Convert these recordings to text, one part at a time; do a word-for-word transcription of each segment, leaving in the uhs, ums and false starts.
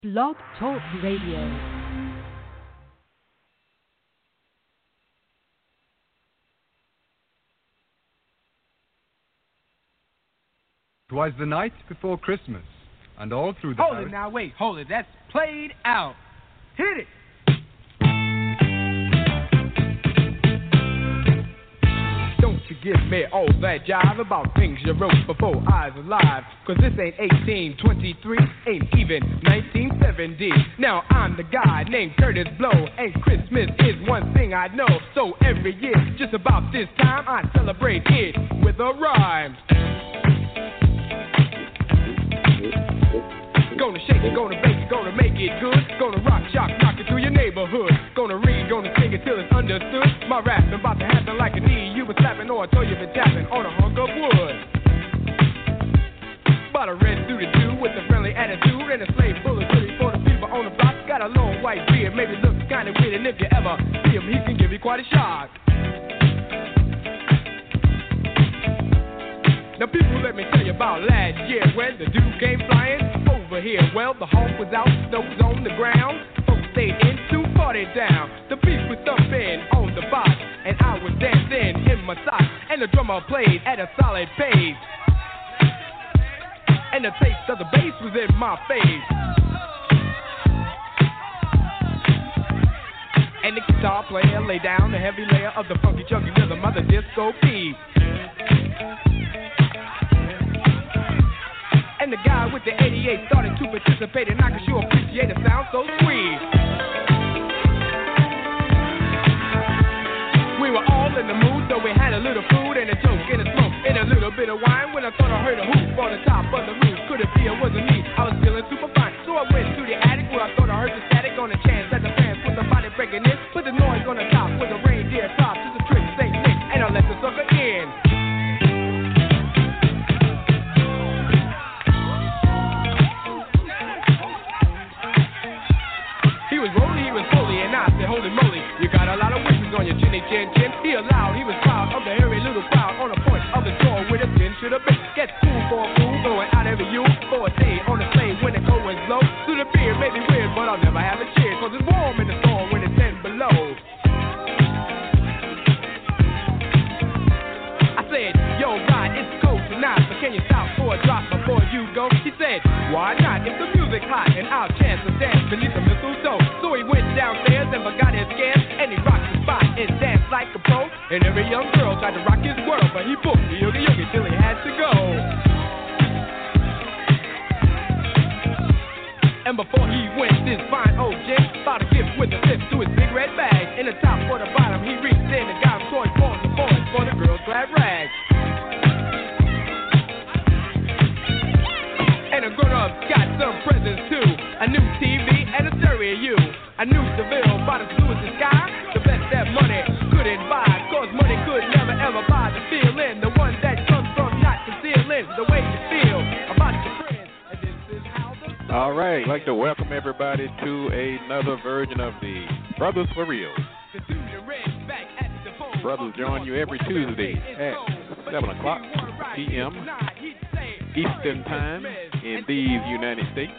Blog Talk Radio. Twas the night before Christmas, and all through the Hold parish... it now, wait, hold it. That's played out. Hit it! Don't you give me all that jive about things you wrote before I was alive. Cause this ain't eighteen twenty-three, ain't even nineteen seventy. Now I'm the guy named Curtis Blow, and Christmas is one thing I know. So every year, just about this time, I celebrate it with a rhyme. Gonna shake it, gonna bake it, gonna make it good. Gonna rock, shock, rock it through your neighborhood. Gonna read, gonna sing it till it's understood. My rap about to happen like a knee you been slapping, or I told you been tapping on a hunk of wood. Bought a red suited dude with a friendly attitude and a slave full of goodies for the people on the block. Got a long white beard, maybe looks kinda weird, and if you ever see him, he can give you quite a shock. Now people, let me tell you about last year when the dude came flying over here. Well, the hawk was out, snow was on the ground. Folks stayed in to party down. The beat was thumping on the box, and I was dancing in my socks. And the drummer played at a solid pace, and the taste of the bass was in my face. And the guitar player laid down the heavy layer of the funky chunky rhythm of the disco beat. And the guy with the eighty-eight started to participate, and I could sure appreciate the sound so sweet. We were all in the mood, so we had a little food and a joke and a smoke and a little bit of wine. When I thought I heard a hoop on the top of the roof, could it be it wasn't me? I was feeling super fine, so I went to the attic where I thought I heard the static on the chance that the fans put the body breaking in. Put the noise on the top with a reindeer top to the trick, Saint Nick, and I let the sucker in. Holy moly, you got a lot of wishes on your chinny chin chin. He allowed, he was proud of the hairy little crowd on the point of the door with a chin to the bit. Get cool for a fool, going out every you for a day on the slave when the going low. To the beer may be weird, but I'll never have a cheer, cause it's warm in the storm when it's ten below. I said, yo, God, it's cold tonight, but can you stop for a drop before you go? He said, why not? If the music's hot and I'll chance to dance beneath the mistletoe. So he went downstairs and forgot his scams, and he rocked the spot and danced like a pro. And every young girl tried to rock his world, but he booked the yogi yogi till he had to go. And before he went, this fine old gent bought a gift with a zip to his big red bag. In the top or the bottom, he reached in and got him toy balls and boys for the girl's glad rags. And the grown-ups got some presents too. A new T V and a stereo. A new Seville bought as blue as the sky. The best that money couldn't buy. Cause money could never ever buy the feeling. The one that comes from not concealing the way you feel about your friends. And this is how the... All right, I'd like to welcome everybody to another version of the Brothers for Real. Brothers join you every Tuesday at seven o'clock p m Eastern Time in these United States.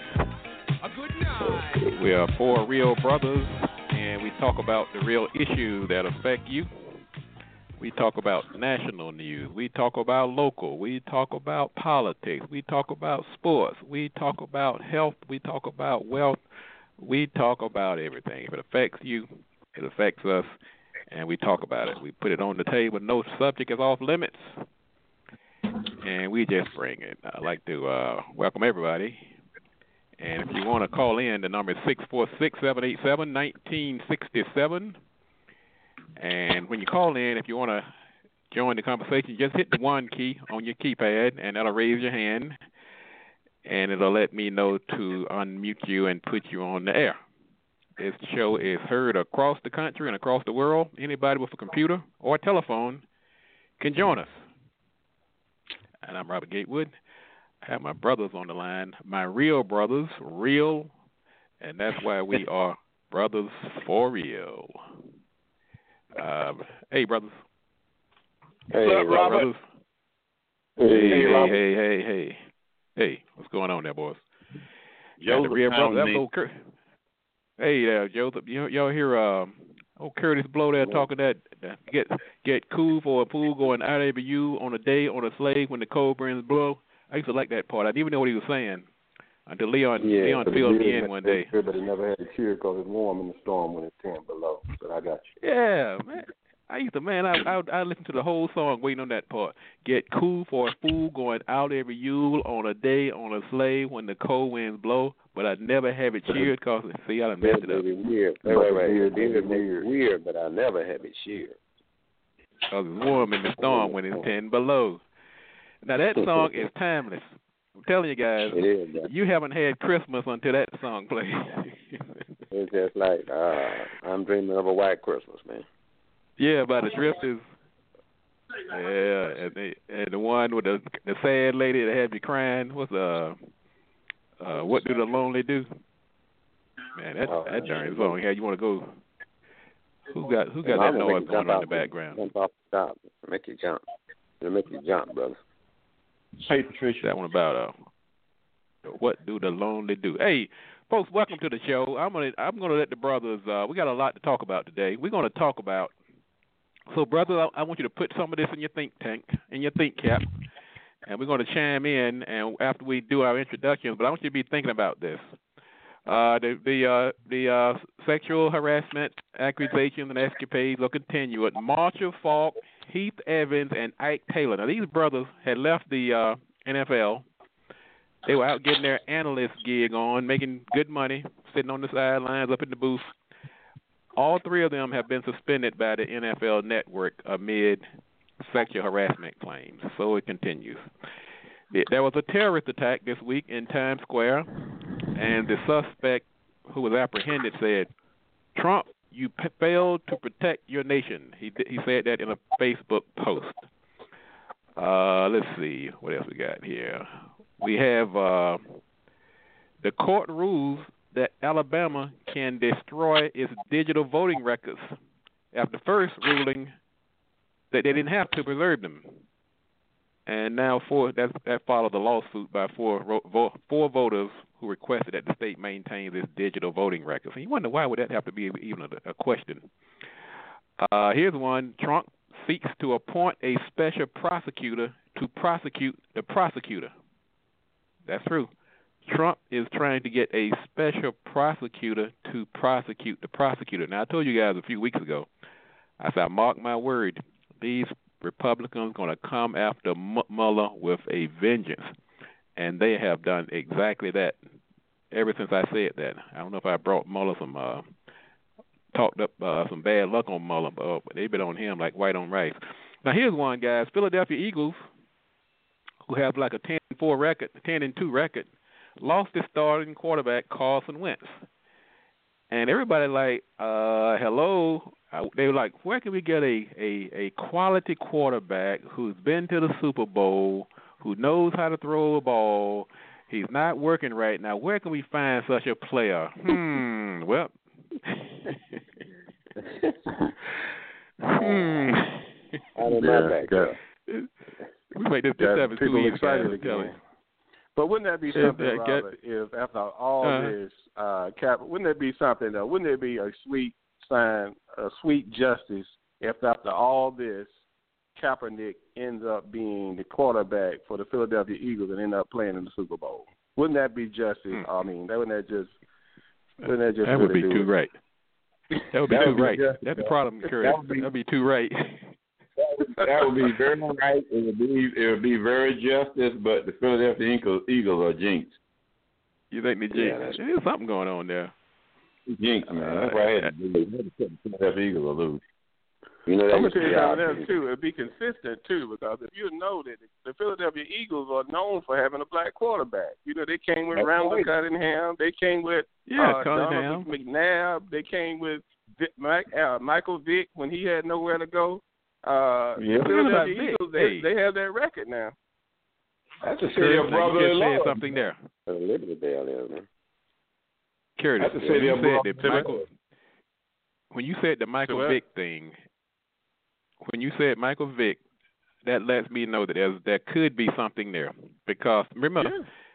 We are four real brothers, and we talk about the real issues that affect you. We talk about national news. We talk about local. We talk about politics. We talk about sports. We talk about health. We talk about wealth. We talk about everything. If it affects you, it affects us, and we talk about it. We put it on the table. No subject is off limits, and we just bring it. I'd like to uh, welcome everybody. And if you want to call in, the number is six four six, seven eight seven, one nine six seven. And when you call in, if you want to join the conversation, just hit the one key on your keypad, and that'll raise your hand, and it'll let me know to unmute you and put you on the air. This show is heard across the country and across the world. Anybody with a computer or a telephone can join us. And I'm Robert Gatewood. I have my brothers on the line, my real brothers, real, and that's why we are Brothers for Real. Um, hey, brothers. Hey, What's up, Robert? brothers? Hey, Hey, hey, Robert. hey, hey, hey. Hey, what's going on there, boys? Joseph the real brother. That's me. old Cur- Hey there, Joseph. You, y'all hear uh, old Curtis Blow there talking that uh, get get cool for a fool going out of you on a day on a slave when the cold winds blow. I used to like that part. I didn't even know what he was saying until Leon yeah, Leon filled me in one day. But he never had to cheer because it's warm in the storm when it's ten below. But I got you. Yeah, man. I used to, man, I, I I listened to the whole song waiting on that part. Get cool for a fool going out every Yule on a day on a sleigh when the cold winds blow, but I never have it cheered because, see, I done messed it up. Weird. Wait, wait, wait. Weird, weird, weird. weird, but I never have it cheered. Because it's warm in the storm when it's ten below. Now, that song is timeless. I'm telling you guys, it is, man. You haven't had Christmas until that song plays. It's just like, uh, I'm dreaming of a white Christmas, man. Yeah, by the Drifters. Yeah, and the and the one with the the sad lady that had me crying was uh uh What Do the Lonely Do? Man, that oh, that darn song. Yeah, you want to go? Who got who got that noise going on in the background? Jump off the top, make you jump. It'll make you jump, brother. Hey, Patricia. That one about uh What Do the Lonely Do? Hey, folks, welcome to the show. I'm gonna I'm gonna let the brothers. Uh, we got a lot to talk about today. We're gonna talk about. So, brother, I, I want you to put some of this in your think tank, in your think cap, and we're going to chime in. And after we do our introductions, but I want you to be thinking about this: uh, the the uh, the uh, sexual harassment accusations and escapades will continue. At Marshall Faulk, Heath Evans, and Ike Taylor. Now, these brothers had left the uh, N F L. They were out getting their analyst gig on, making good money, sitting on the sidelines, up in the booth. All three of them have been suspended by the N F L Network amid sexual harassment claims. So it continues. There was a terrorist attack this week in Times Square, and the suspect who was apprehended said, "Trump, you p- failed to protect your nation." He he said that in a Facebook post. Uh, let's see. What else we got here? We have uh, the court rules that Alabama can destroy its digital voting records after first ruling that they didn't have to preserve them. And now four, that, that followed the lawsuit by four vo, four voters who requested that the state maintain its digital voting records. And you wonder why would that have to be even a, a question. Uh, here's one. Trump seeks to appoint a special prosecutor to prosecute the prosecutor. That's true. Trump is trying to get a special prosecutor to prosecute the prosecutor. Now, I told you guys a few weeks ago, I said, mark my word, these Republicans are going to come after M- Mueller with a vengeance. And they have done exactly that ever since I said that. I don't know if I brought Mueller some, uh, talked up uh, some bad luck on Mueller, but they've been on him like white on rice. Now, here's one, guys. Philadelphia Eagles, who have like a ten and four record, ten and two record, lost his starting quarterback, Carson Wentz. And everybody like, uh, hello. They were like, where can we get a, a, a quality quarterback who's been to the Super Bowl, who knows how to throw a ball? He's not working right now. Where can we find such a player? Hmm, well. hmm. Out of my back. We make this, this seven too easy, excited again. But wouldn't that be something, if, Robert, if after all uh, this, uh, Cap, wouldn't it be something, though? Wouldn't it be a sweet sign, a sweet justice, if after all this, Kaepernick ends up being the quarterback for the Philadelphia Eagles and end up playing in the Super Bowl? Wouldn't that be justice? Hmm. I mean, that wouldn't that just, wouldn't that just that would really be too right. That would be that too would be right. justice, That's the problem, Curtis. That would be, That'd be too right. That would be very right. It would be it would be very justice, but the Philadelphia Eagles, Eagles are jinxed. You think they jinxed? Yeah, there's something going on there. Jinxed, man. That's why I had to do it. The Philadelphia Eagles will lose. You know, I'm going to tell you something else, too. It'd be consistent, too, because if you know that the Philadelphia Eagles are known for having a black quarterback. You know, they came with Randall right. Cunningham. They came with yeah, uh, Donald McNabb. They came with Vic, uh, Michael Vick when he had nowhere to go. Uh, yeah. The Philadelphia Eagles, they, they have that record now. That's a city of brother-in-law. Something there. Liberty Bell is, man. Curtis, That's a city of brother-in-law. When you said the Michael so Vick thing, when you said Michael Vick, that lets me know that there's, there could be something there. Because, remember, yeah.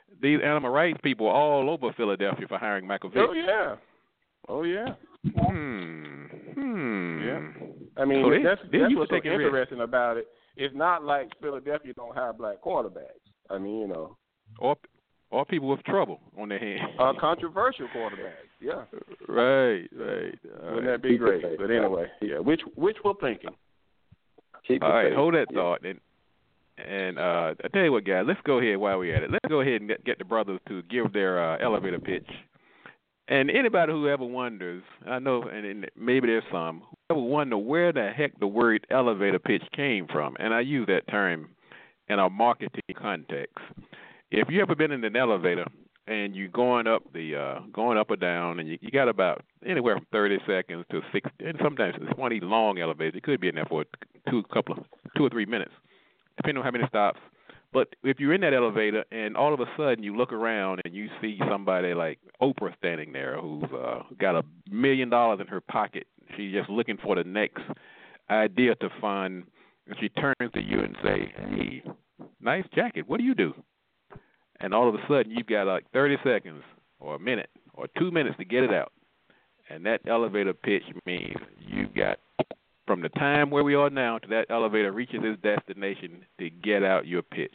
these animal rights people are all over Philadelphia for hiring Michael Vick. Oh yeah, oh yeah. Hmm. Hmm. Yeah. I mean, so they, that's they that's used what's to so take it interesting about it. It's not like Philadelphia don't have black quarterbacks. I mean, you know. Or or people with trouble on their hands. Uh, controversial quarterbacks. Yeah. Right. Right. All Wouldn't right. that be great? But anyway, yeah. Which which we're thinking. Keep All right. faith. Hold that Yeah. thought. And and uh, I tell you what, guys. Let's go ahead while we're at it. Let's go ahead and get, get the brothers to give their uh, elevator pitch. And anybody who ever wonders, I know, and, and maybe there's some, who ever wonder where the heck the word elevator pitch came from, and I use that term in a marketing context. If you ever been in an elevator and you're going up the uh, going up or down, and you, you got about anywhere from thirty seconds to sixty, and sometimes it's one of these long elevators. It could be in there for two couple of two or three minutes, depending on how many stops. But if you're in that elevator and all of a sudden you look around and you see somebody like Oprah standing there who's uh, got a million dollars in her pocket, she's just looking for the next idea to fund, and she turns to you and say, "Hey, nice jacket. What do you do?" And all of a sudden you've got like thirty seconds or a minute or two minutes to get it out. And that elevator pitch means you've got from the time where we are now to that elevator reaches its destination to get out your pitch.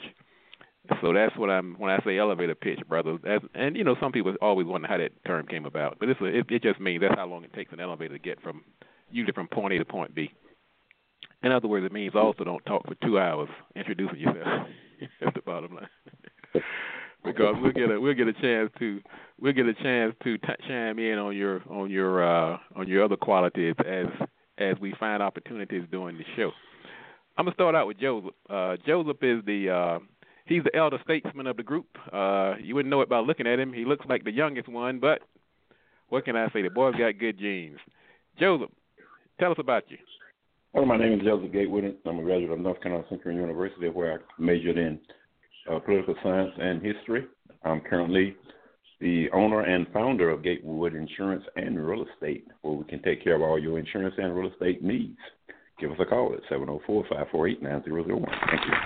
So that's what I'm when I say elevator pitch, brother. That's, and you know, some people always wonder how that term came about, but it's a, it, it just means that's how long it takes an elevator to get from usually from point A to point B. In other words, it means also don't talk for two hours introducing yourself. That's the bottom line. Because we'll get a we'll get a chance to we'll get a chance to t- chime in on your on your uh, on your other qualities as as we find opportunities during the show. I'm gonna start out with Joseph. Uh, Joseph is the uh, he's the elder statesman of the group. Uh, you wouldn't know it by looking at him. He looks like the youngest one, but what can I say? The boy's got good genes. Joseph, tell us about you. Well, my name is Joseph Gatewood. I'm a graduate of North Carolina Central University, where I majored in uh, political science and history. I'm currently the owner and founder of Gatewood Insurance and Real Estate, where we can take care of all your insurance and real estate needs. Give us a call at seven oh four, five four eight, nine zero zero one. Thank you.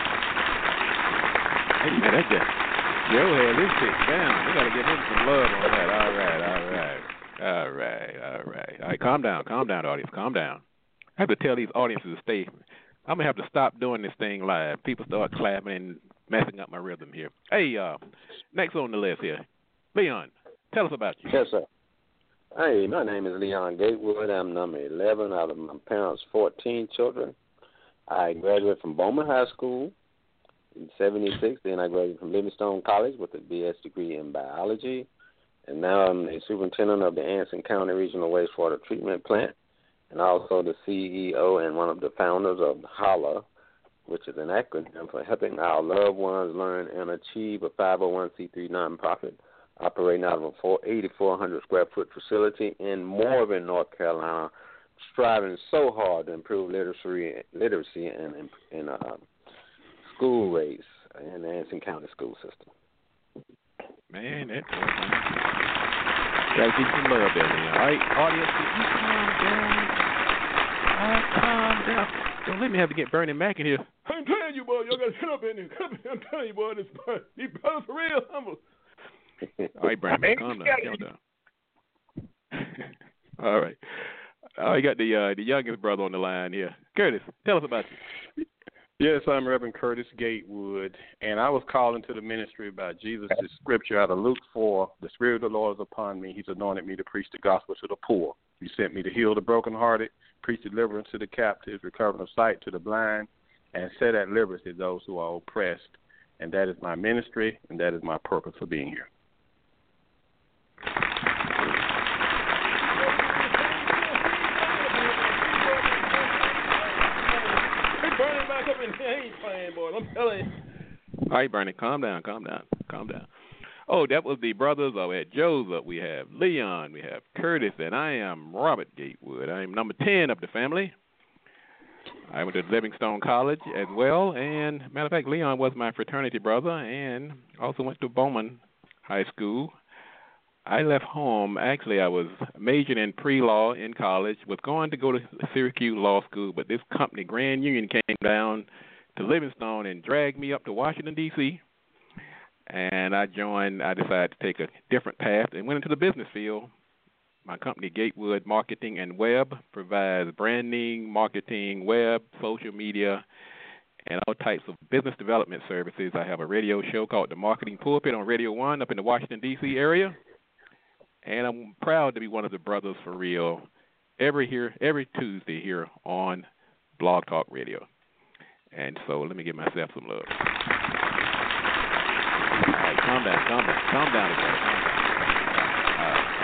Hey, man, that's just, Joe had this shit down. We got to give him some love on that. All right, all right. All right, all right. All right, calm down, calm down, audience, calm down. I have to tell these audiences to stay. I'm going to have to stop doing this thing live. People start clapping and messing up my rhythm here. Hey, uh, next on the list here, Leon, tell us about you. Yes, sir. Hey, my name is Leon Gatewood. I'm number eleven out of my parents' fourteen children. I graduated from Bowman High School in seventy-six. Then I graduated from Livingstone College with a B S degree in biology. And now I'm the superintendent of the Anson County Regional Wastewater Treatment Plant, and also the C E O and one of the founders of HOLLA, which is an acronym for Helping Our Loved Ones Learn and Achieve, a five oh one c three nonprofit operating out of a eight thousand four hundred square foot facility in Morven, North Carolina, striving so hard to improve literacy, literacy and in, in uh, school rates in the Anson County school system. Man, that's gotta get some love there, man. All right, audience, can you calm down? All right, calm down. Don't let me have to get Bernie Mac in here. I'm telling you, boy, y'all gotta sit up in here. Come here, I'm telling you, boy, this these brothers for real humble. All right, Bernie Mac, calm down, calm down. All right. Oh, you got the uh, the youngest brother on the line here. Curtis, tell us about you. Yes, I'm Reverend Curtis Gatewood, and I was called into the ministry by Jesus' scripture out of Luke four. The Spirit of the Lord is upon me. He's anointed me to preach the gospel to the poor. He sent me to heal the brokenhearted, preach deliverance to the captives, recovering of sight to the blind, and set at liberty those who are oppressed. And that is my ministry, and that is my purpose for being here. He ain't playing, boy. I'm telling you. All right, Bernie, calm down, calm down, calm down. Oh, that was the brothers. Oh, we had Joseph, we have Leon, we have Curtis, and I am Robert Gatewood. I am number ten of the family. I went to Livingstone College as well, and matter of fact, Leon was my fraternity brother, and also went to Bowman High School. I left home. Actually, I was majoring in pre-law in college, was going to go to Syracuse Law School, but this company, Grand Union, came down to Livingstone and dragged me up to Washington, D C And I joined, I decided to take a different path and went into the business field. My company, Gatewood Marketing and Web, provides branding, marketing, web, social media, and all types of business development services. I have a radio show called The Marketing Pulpit on Radio one up in the Washington, D C area. And I'm proud to be one of the brothers for real every here every Tuesday here on Blog Talk Radio. And so let me give myself some love. All right, calm down, calm down, calm down again. All right.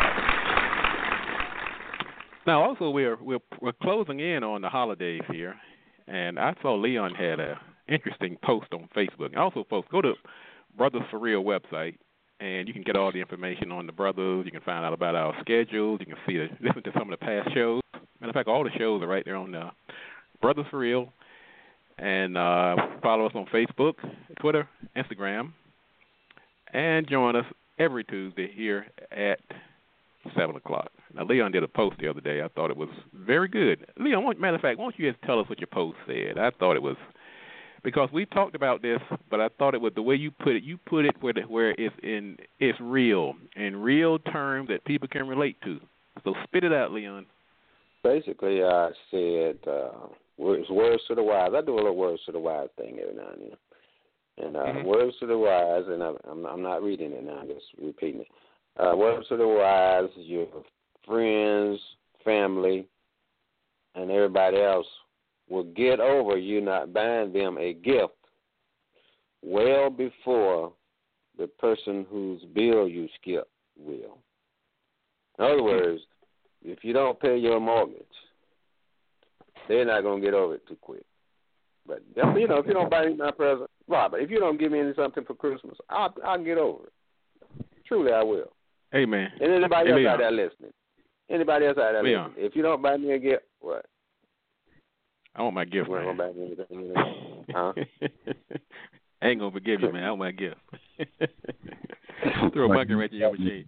Now, also, we're, we're we're closing in on the holidays here, and I saw Leon had an interesting post on Facebook. Also, folks, go to Brothers for Real website, and you can get all the information on the brothers. You can find out about our schedules. You can see, listen to some of the past shows. Matter of fact, all the shows are right there on the Brothers for Real. And uh, follow us on Facebook, Twitter, Instagram, and join us every Tuesday here at seven o'clock. Now, Leon did a post the other day. I thought it was very good. Leon, matter of fact, why don't you just tell us what your post said? I thought it was, because we talked about this, but I thought it was the way you put it. You put it where, the, where it's, in, it's real, in real terms that people can relate to. So spit it out, Leon. Basically, I said, uh, words, words to the wise. I do a little words to the wise thing every now and then. And uh, mm-hmm. words to the wise, and I, I'm, I'm not reading it now, I'm just repeating it. Uh, words to the wise, your friends, family, and everybody else will get over you not buying them a gift well before the person whose bill you skip will. In other words, if you don't pay your mortgage, they're not going to get over it too quick. But, you know, if you don't buy me my present, Robert, if you don't give me something for Christmas, I'll, I'll get over it. Truly, I will. Amen. And anybody hey, else Leon. out there listening. Anybody else out there Leon. listening. If you don't buy me a gift, what? I want my gift, you man. Gonna buy me anything, you know? Huh? I ain't going to forgive you, man. I want my gift. Throw a monkey right in your machine.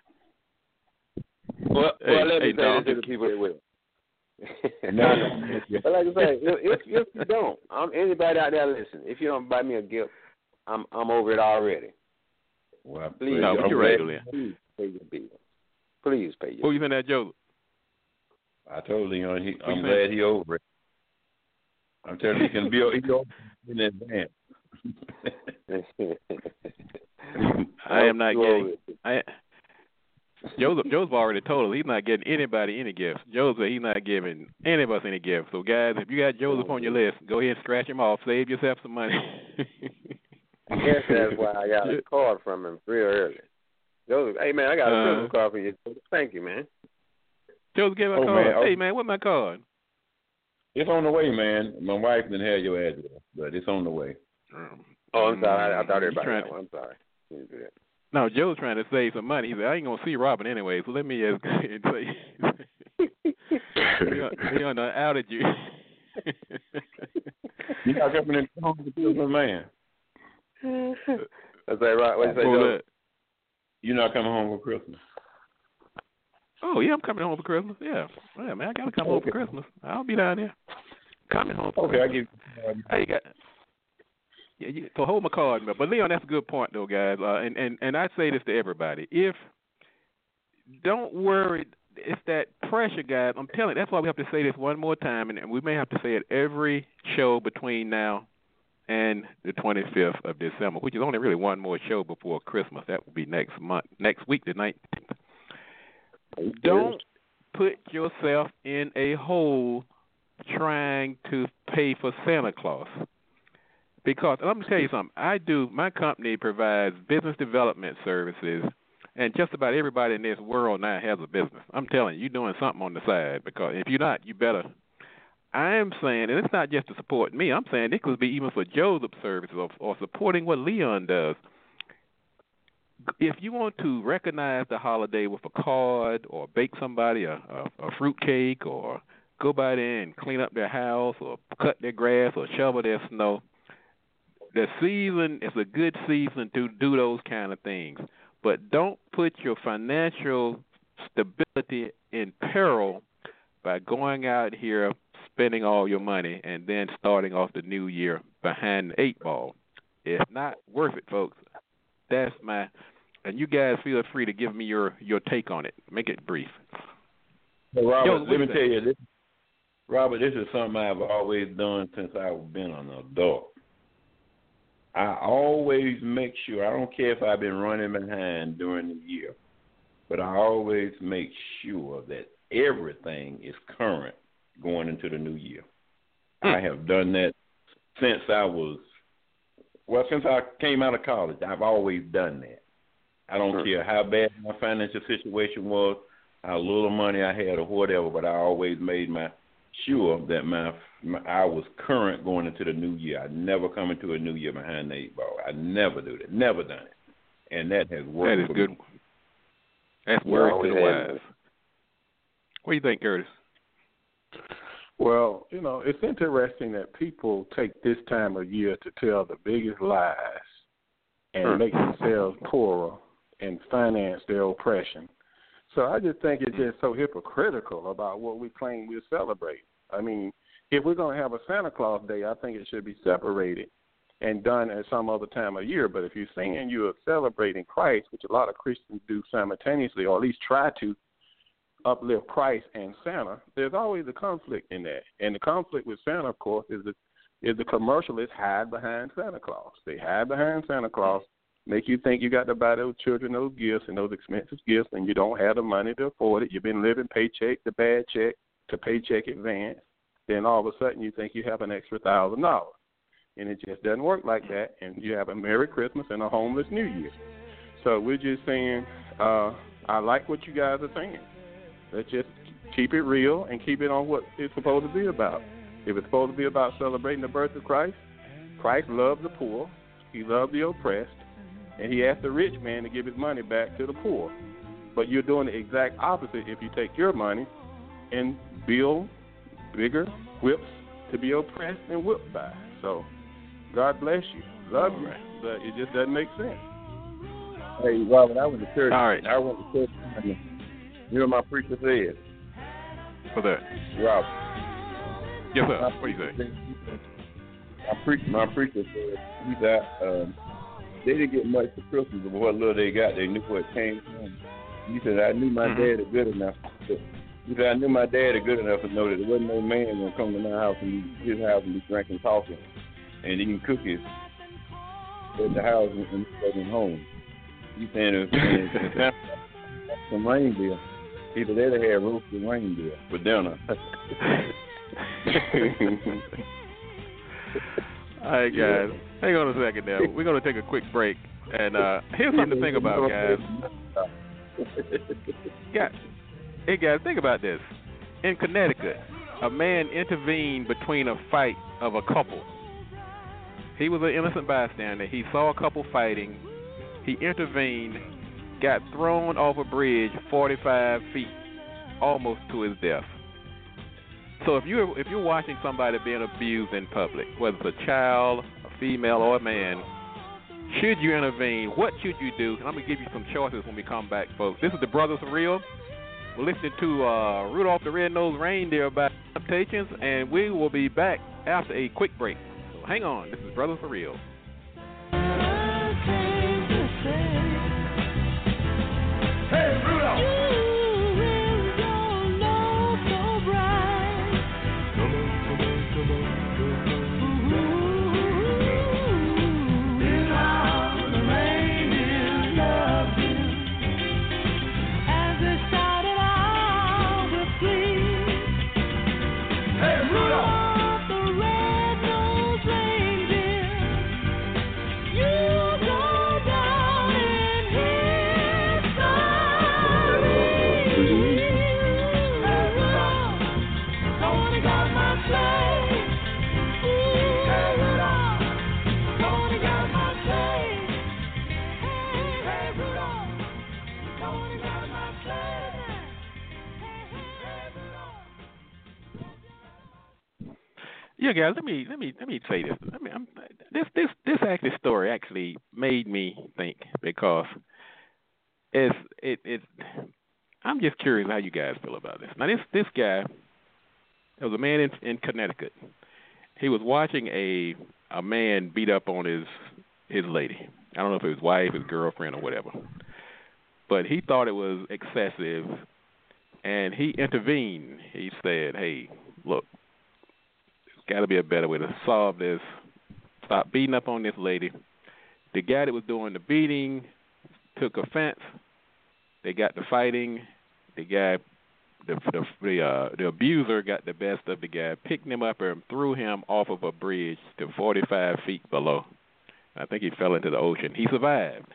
Well, hey, well let me hey, say dog, this to the people that will. But like I say, if, if, if you don't, I'm, anybody out there listening, if you don't buy me a gift, I'm I'm over it already. Well, please, no, but you're right, Leon. Please pay your bill. Please pay your bill. Who you think that, Joseph? I told Leon, he, I'm glad he over it. I'm telling you, he can be he over in advance. I am not getting. I, Joseph, Joseph already told us he's not getting anybody any gifts. Joseph, he's not giving any of us any gifts. So, guys, if you got Joseph on your list, go ahead and scratch him off. Save yourself some money. I guess that's why I got a card from him real early. Joseph, hey, man, I got a uh, Christmas card for you. Thank you, man. Joseph, give me a oh, card. Man, oh. Hey, man, where's my card? It's on the way, man. My wife didn't have your address, but it's on the way. Um, oh, I'm sorry. I, I thought everybody had to... one. I'm sorry. You didn't do that. No, Joe's trying to save some money. He said, I ain't going to see Robin anyway, so let me just say, he on the outed you. You're not coming in home with Christmas, man. That's that right? What you say, Joe? You're not coming home for Christmas. Oh, yeah, I'm coming home for Christmas. Yeah. Yeah, man, I got to come okay. home for Christmas. I'll be down there. Coming home for okay, Christmas. I give you Hey, you got... Yeah, you, so hold my card, but Leon, that's a good point, though, guys. Uh, and and and I say this to everybody: if don't worry, it's that pressure, guys. I'm telling you, that's why we have to say this one more time, and, and we may have to say it every show between now and the twenty-fifth of December, which is only really one more show before Christmas. That will be next month, next week, the nineteenth. Don't put yourself in a hole trying to pay for Santa Claus. Because let me tell you something. I do. My company provides business development services, and just about everybody in this world now has a business. I'm telling you, you're doing something on the side. Because if you're not, you better. I am saying, and it's not just to support me. I'm saying it could be even for Joseph's services or, or supporting what Leon does. If you want to recognize the holiday with a card or bake somebody a, a, a fruit cake or go by there and clean up their house or cut their grass or shovel their snow. The season is a good season to do those kind of things, but don't put your financial stability in peril by going out here spending all your money and then starting off the new year behind the eight ball. It's not worth it, folks. That's my, and you guys feel free to give me your, your take on it. Make it brief. Well, Robert, Yo, let me say? tell you, this, Robert, this is something I've always done since I've been an adult. I always make sure, I don't care if I've been running behind during the year, but I always make sure that everything is current going into the new year. Hmm. I have done that since I was, well, since I came out of college. I've always done that. I don't hmm. care how bad my financial situation was, how little money I had or whatever, but I always made my sure that my, my I was current going into the new year. I never come into a new year behind the eight ball. I never do that. Never done it. And that has worked. That is good. Me. That's word to the wise. What do you think, Curtis? Well, you know, it's interesting that people take this time of year to tell the biggest lies and hmm. make themselves poorer and finance their oppression. So I just think it's just so hypocritical about what we claim we're celebrating. I mean, if we're going to have a Santa Claus Day, I think it should be separated and done at some other time of year. But if you're saying you are celebrating Christ, which a lot of Christians do simultaneously, or at least try to uplift Christ and Santa, there's always a conflict in that. And the conflict with Santa, of course, is the, is the commercialists hide behind Santa Claus. They hide behind Santa Claus, make you think you got to buy those children those gifts and those expensive gifts, and you don't have the money to afford it. You've been living paycheck to bad check to paycheck advance. Then all of a sudden you think you have an extra thousand dollars. And it just doesn't work like that, and you have a Merry Christmas and a homeless New Year. So we're just saying, uh, I like what you guys are saying. Let's just keep it real and keep it on what it's supposed to be about. If it's supposed to be about celebrating the birth of Christ, Christ loved the poor, he loved the oppressed, and he asked the rich man to give his money back to the poor. But you're doing the exact opposite if you take your money and build bigger whips to be oppressed and whipped by. So God bless you. Love you. But it just doesn't make sense. Hey, Robert, I went to church. All right. I went to church. You know what my preacher said? What's that? Robert. Yes, sir. What do you say? My preacher, my preacher said, he said, um, they didn't get much for Christmas, but what little they got, they knew where it came from. He said, I knew my mm-hmm. daddy good enough. He said, I knew my daddy good enough to know that there wasn't no man going to come to my house and his house and be drinking coffee and eating cookies at the house and staying home. He saying, if, if some reindeer, he said, they'd have had roasted reindeer for dinner. All right, guys. Hang on a second now. We're going to take a quick break. And uh, here's something to think about, guys. Yeah. Hey, guys, think about this. In Connecticut, a man intervened between a fight of a couple. He was an innocent bystander. He saw a couple fighting. He intervened, got thrown off a bridge forty-five feet, almost to his death. So if you're if you're watching somebody being abused in public, whether it's a child, a female, or a man, should you intervene? What should you do? And I'm going to give you some choices when we come back, folks. This is the Brothers for Real. We're listening to uh, Rudolph the Red-Nosed Reindeer by Temptations, and we will be back after a quick break. So hang on. This is Brothers for Real. Hey, Rudolph! Yeah, guys. Let me let me let me say this. I mean, I'm, this this this actually story actually made me think because it's it it. I'm just curious how you guys feel about this. Now, this this guy, there was a man in, in Connecticut. He was watching a a man beat up on his his lady, I don't know if it was his wife, his girlfriend, or whatever. But he thought it was excessive, and he intervened. He said, hey, look, there's got to be a better way to solve this. Stop beating up on this lady. The guy that was doing the beating took offense. They got to fighting. The guy, the the the, uh, the abuser got the best of the guy, picked him up and threw him off of a bridge to forty-five feet below. I think he fell into the ocean. He survived.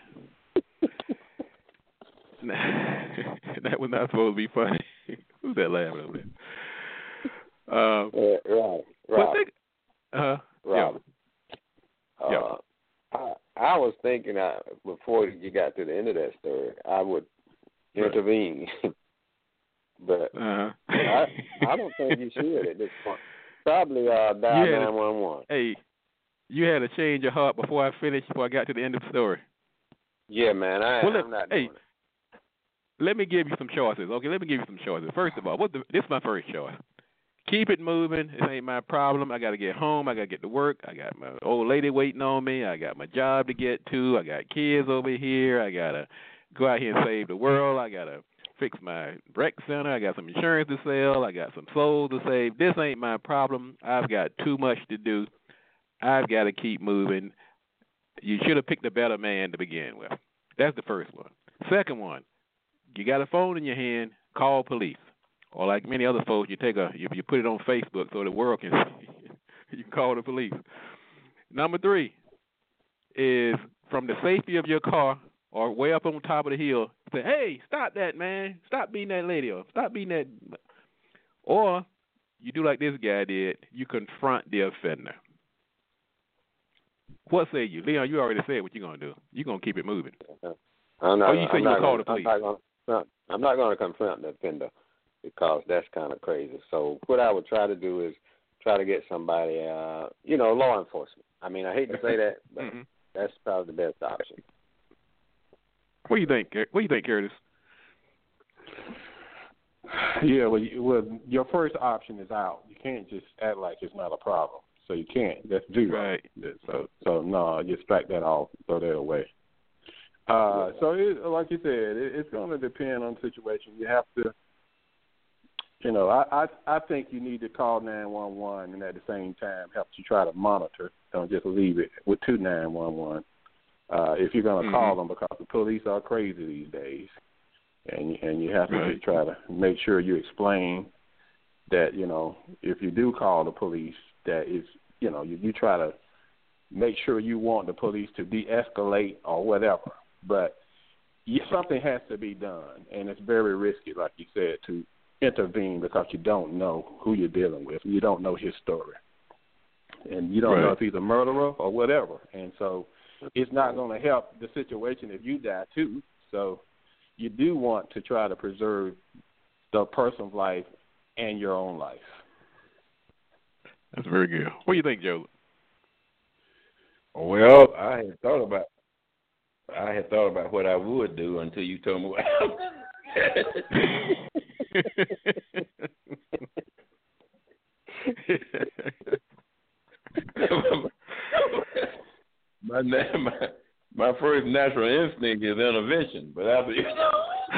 That was not supposed to be funny. Who's that laughing over there? Um, uh, right, right. Think, uh, right. Yeah. Uh, I, I was thinking uh, before you got to the end of that story, I would right. intervene. But uh-huh. I, I don't think you should at this point. Probably uh, dial nine one one. Hey, you had a change of heart before I finished, before I got to the end of the story. Yeah, man, I, well, I'm not hey, doing it. Let me give you some choices. Okay, let me give you some choices. First of all, what the, this is my first choice. Keep it moving. It ain't my problem. I got to get home. I got to get to work. I got my old lady waiting on me. I got my job to get to. I got kids over here. I got to go out here and save the world. I got to fix my rec center. I got some insurance to sell. I got some souls to save. This ain't my problem. I've got too much to do. I've got to keep moving. You should have picked a better man to begin with. That's the first one. Second one, you got a phone in your hand, call police. Or like many other folks, you take a you, you put it on Facebook so the world can see. You call the police. Number three is from the safety of your car or way up on top of the hill, say, hey, stop that, man. Stop beating that lady or stop beating that. Or you do like this guy did, you confront the offender. What say you? Leon, you already said what you're going to do. You're going to keep it moving. I'm not, or you say I'm you're going to call gonna, the police. I'm not gonna, I'm not going to confront the offender because that's kind of crazy. So what I would try to do is try to get somebody, uh, you know, law enforcement. I mean, I hate to say that, but mm-hmm. that's probably the best option. What do you think? What do you think, Curtis? Yeah, well, you, well, your first option is out. You can't just act like it's not a problem. So you can't. That's zero. Right. So, so no, just strike that off, throw that away. Uh, so, it, like you said, it, it's going to depend on the situation. You have to, you know, I, I I think you need to call nine one one and at the same time help you try to monitor. Don't just leave it with two nine one one. Uh, if you're going to mm-hmm. call them, because the police are crazy these days, and and you have to right. just try to make sure you explain that, you know, if you do call the police, that is, you know, you, you try to make sure you want the police to de-escalate or whatever. But you, something has to be done, and it's very risky, like you said, to intervene because you don't know who you're dealing with. You don't know his story. And you don't right. know if he's a murderer or whatever. And so it's not going to help the situation if you die, too. So you do want to try to preserve the person's life and your own life. That's very good. What do you think, Joe? Well, I had thought about I had thought about what I would do until you told me what my, my my first natural instinct is intervention, but after you know,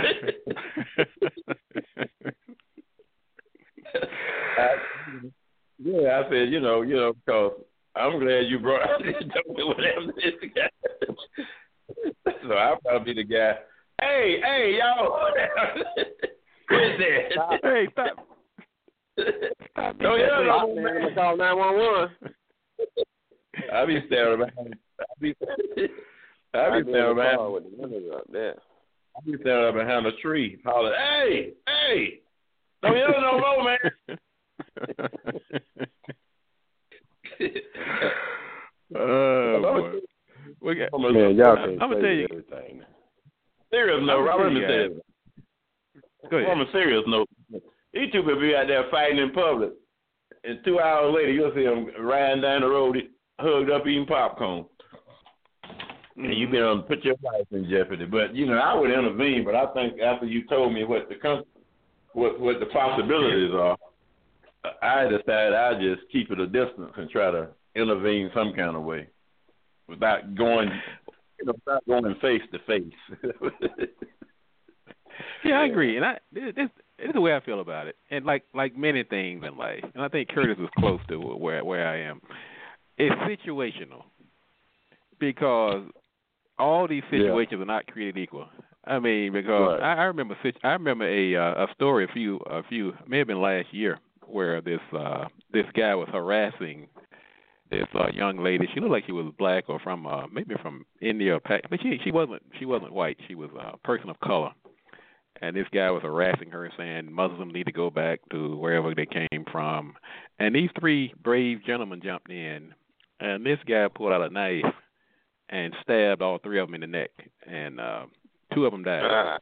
I, yeah, I said, you know, you know, because I'm glad you brought up this. Told me what happened to this guy. So I'll probably be the guy. Hey, hey, y'all, who is that? Hey, stop. Stop. No, yeah, no, man. I'm gonna call nine one one. I'll be staring behind. I'll be, I'll be staring behind. With the windows up there. I'll be staring behind a tree, hollering, "Hey, hey, don't yell no more, man." Oh, boy. We got, man, y'all I'm can't gonna say tell you. everything. Serious note, Robert, let me tell you. Go ahead. On a serious note, these two could be out there fighting in public, and two hours later you'll see them riding down the road, hugged up, eating popcorn. Mm-hmm. And you've been able to put your life in jeopardy. But you know, I would intervene. But I think after you told me what the what what the possibilities are, I decided I'd just keep it a distance and try to intervene some kind of way without going you know, without going face to face. Yeah, I agree, and I this, this is the way I feel about it. And like like many things in life, and I think Curtis is close to where where I am. It's situational because all these situations yeah. are not created equal. I mean, because right. I, I remember I remember a uh, a story a few a few may have been last year where this uh, this guy was harassing this uh, young lady. She looked like she was black or from uh, maybe from India or Pakistan, but she she wasn't she wasn't white. She was a person of color. And this guy was harassing her, saying Muslims need to go back to wherever they came from. And these three brave gentlemen jumped in, and this guy pulled out a knife and stabbed all three of them in the neck, and uh, two of them died. Ah.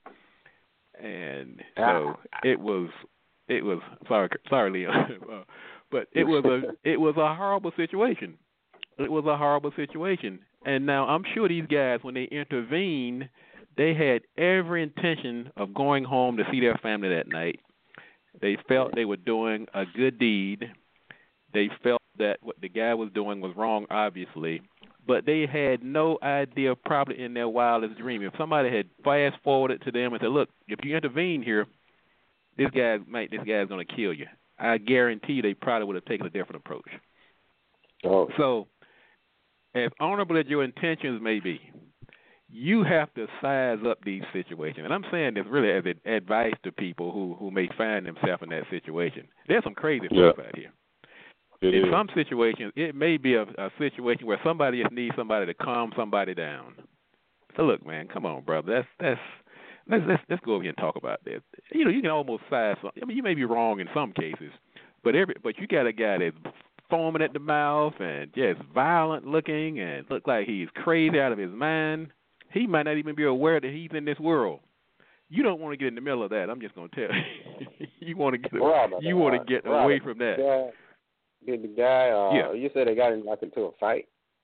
And so it was, it was sorry, sorry, Leon, uh, but it was a, it was a horrible situation. It was a horrible situation. And now I'm sure these guys, when they intervened, they had every intention of going home to see their family that night. They felt they were doing a good deed. They felt that what the guy was doing was wrong, obviously, but they had no idea, probably in their wildest dream. If somebody had fast-forwarded to them and said, look, if you intervene here, this guy might, this guy's going to kill you, I guarantee you they probably would have taken a different approach. Oh. So as honorable as your intentions may be, you have to size up these situations. And I'm saying this really as advice to people who, who may find themselves in that situation. There's some crazy yeah. stuff out here. It in is. some situations, it may be a, a situation where somebody just needs somebody to calm somebody down. So look, man, come on, brother. That's that's let's let's let's go over here and talk about this. You know, you can almost size. I mean, you may be wrong in some cases, but every but you got a guy that's foaming at the mouth and just violent looking and look like he's crazy out of his mind. He might not even be aware that he's in this world. You don't want to get in the middle of that. I'm just going to tell you. you want to get Robert, you want to get Robert, away from that. Guy, did the guy? Uh, yeah. You said they got him like into a fight.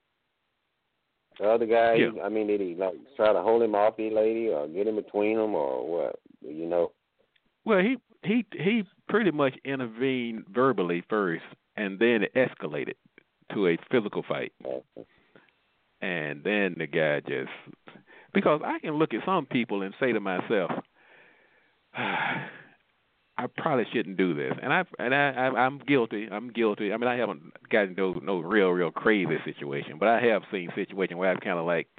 The other guy. Yeah. He, I mean, did he like try to hold him off the lady or get in between them or what? You know. Well, he he he pretty much intervened verbally first, and then it escalated to a physical fight. Okay. And then the guy just, because I can look at some people and say to myself, ah, I probably shouldn't do this, and I and I, I I'm guilty. I'm guilty. I mean, I haven't gotten no no real real crazy situation, but I have seen situations where I'm kind of like,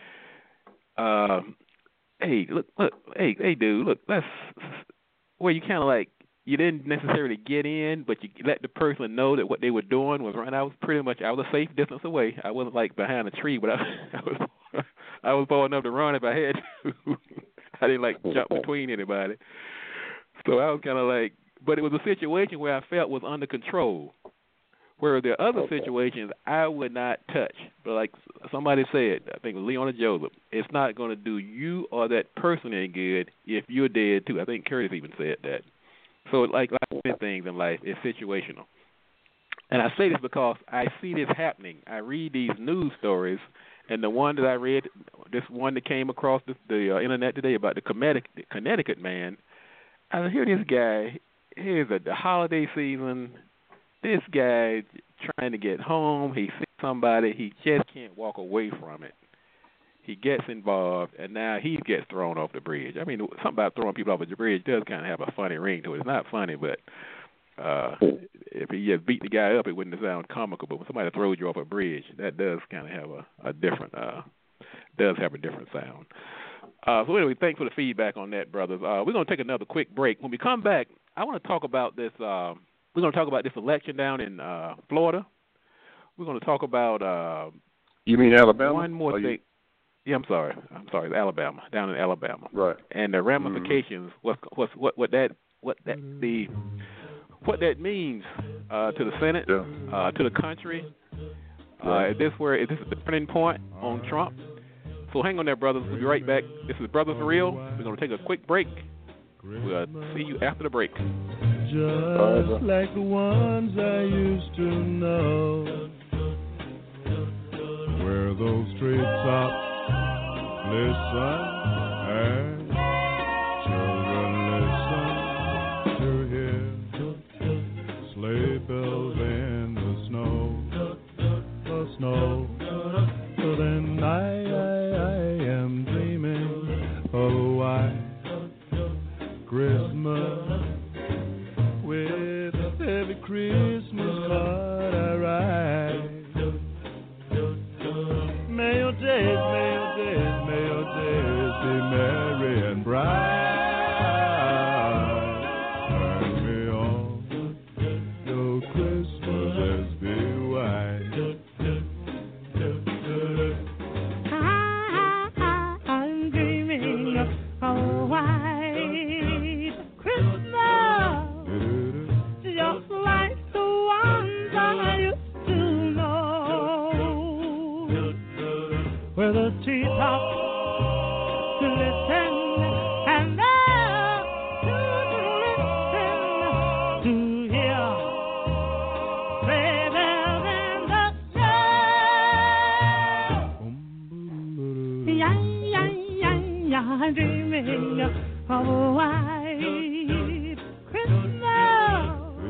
um, hey, look, look, hey, hey, dude, look, that's where you kind of like. You didn't necessarily get in, but you let the person know that what they were doing was right. I was pretty much, I was a safe distance away. I wasn't like behind a tree, but I, I was I was far enough to run if I had to. I didn't like jump between anybody. So I was kind of like, but it was a situation where I felt was under control. Where there are other okay. situations I would not touch. But like somebody said, I think it was Leon or Joseph, it's not going to do you or that person any good if you're dead too. I think Curtis even said that. So like like many things in life, it's situational. And I say this because I see this happening. I read these news stories, and the one that I read, this one that came across the, the uh, internet today about the Connecticut, Connecticut man, I hear this guy, here's a, the holiday season, this guy trying to get home, he sees somebody, he just can't walk away from it. He gets involved, and now he gets thrown off the bridge. I mean, something about throwing people off the bridge does kind of have a funny ring to it. It's not funny, but uh, if he just beat the guy up, it wouldn't sound comical. But when somebody throws you off a bridge, that does kind of have a, a different, uh, does have a different sound. Uh, so anyway, thanks for the feedback on that, brothers. Uh, we're going to take another quick break. When we come back, I want to talk about this. Uh, we're going to talk about this election down in uh, Florida. We're going to talk about. Uh, you mean Alabama? One more thing. Yeah, I'm sorry. I'm sorry. It's Alabama, down in Alabama. Right. And the ramifications, mm-hmm. what, what, what, what that, what that, the, what that means uh, to the Senate, yeah. uh, to the country. Right. Uh, is this where is this a turning point on Trump? So hang on there, brothers. We'll be right back. This is Brothers for Real. We're going to take a quick break. We'll see you after the break. Just like the ones I used to know, where those treetops listen and children listen to hear sleigh bells in the snow, the snow. So then I, I, I with every Christmas card I write. May your days, may your days, may your days be merry and bright. Turn me on, your Christmases be white. I'm dreaming of a white Christmas, just like the ones I used to know, where the treetops glisten and the children listen to hear sleigh bells in the snow. Yeah, yeah, yeah, yeah, I'm dreaming of a white Christmas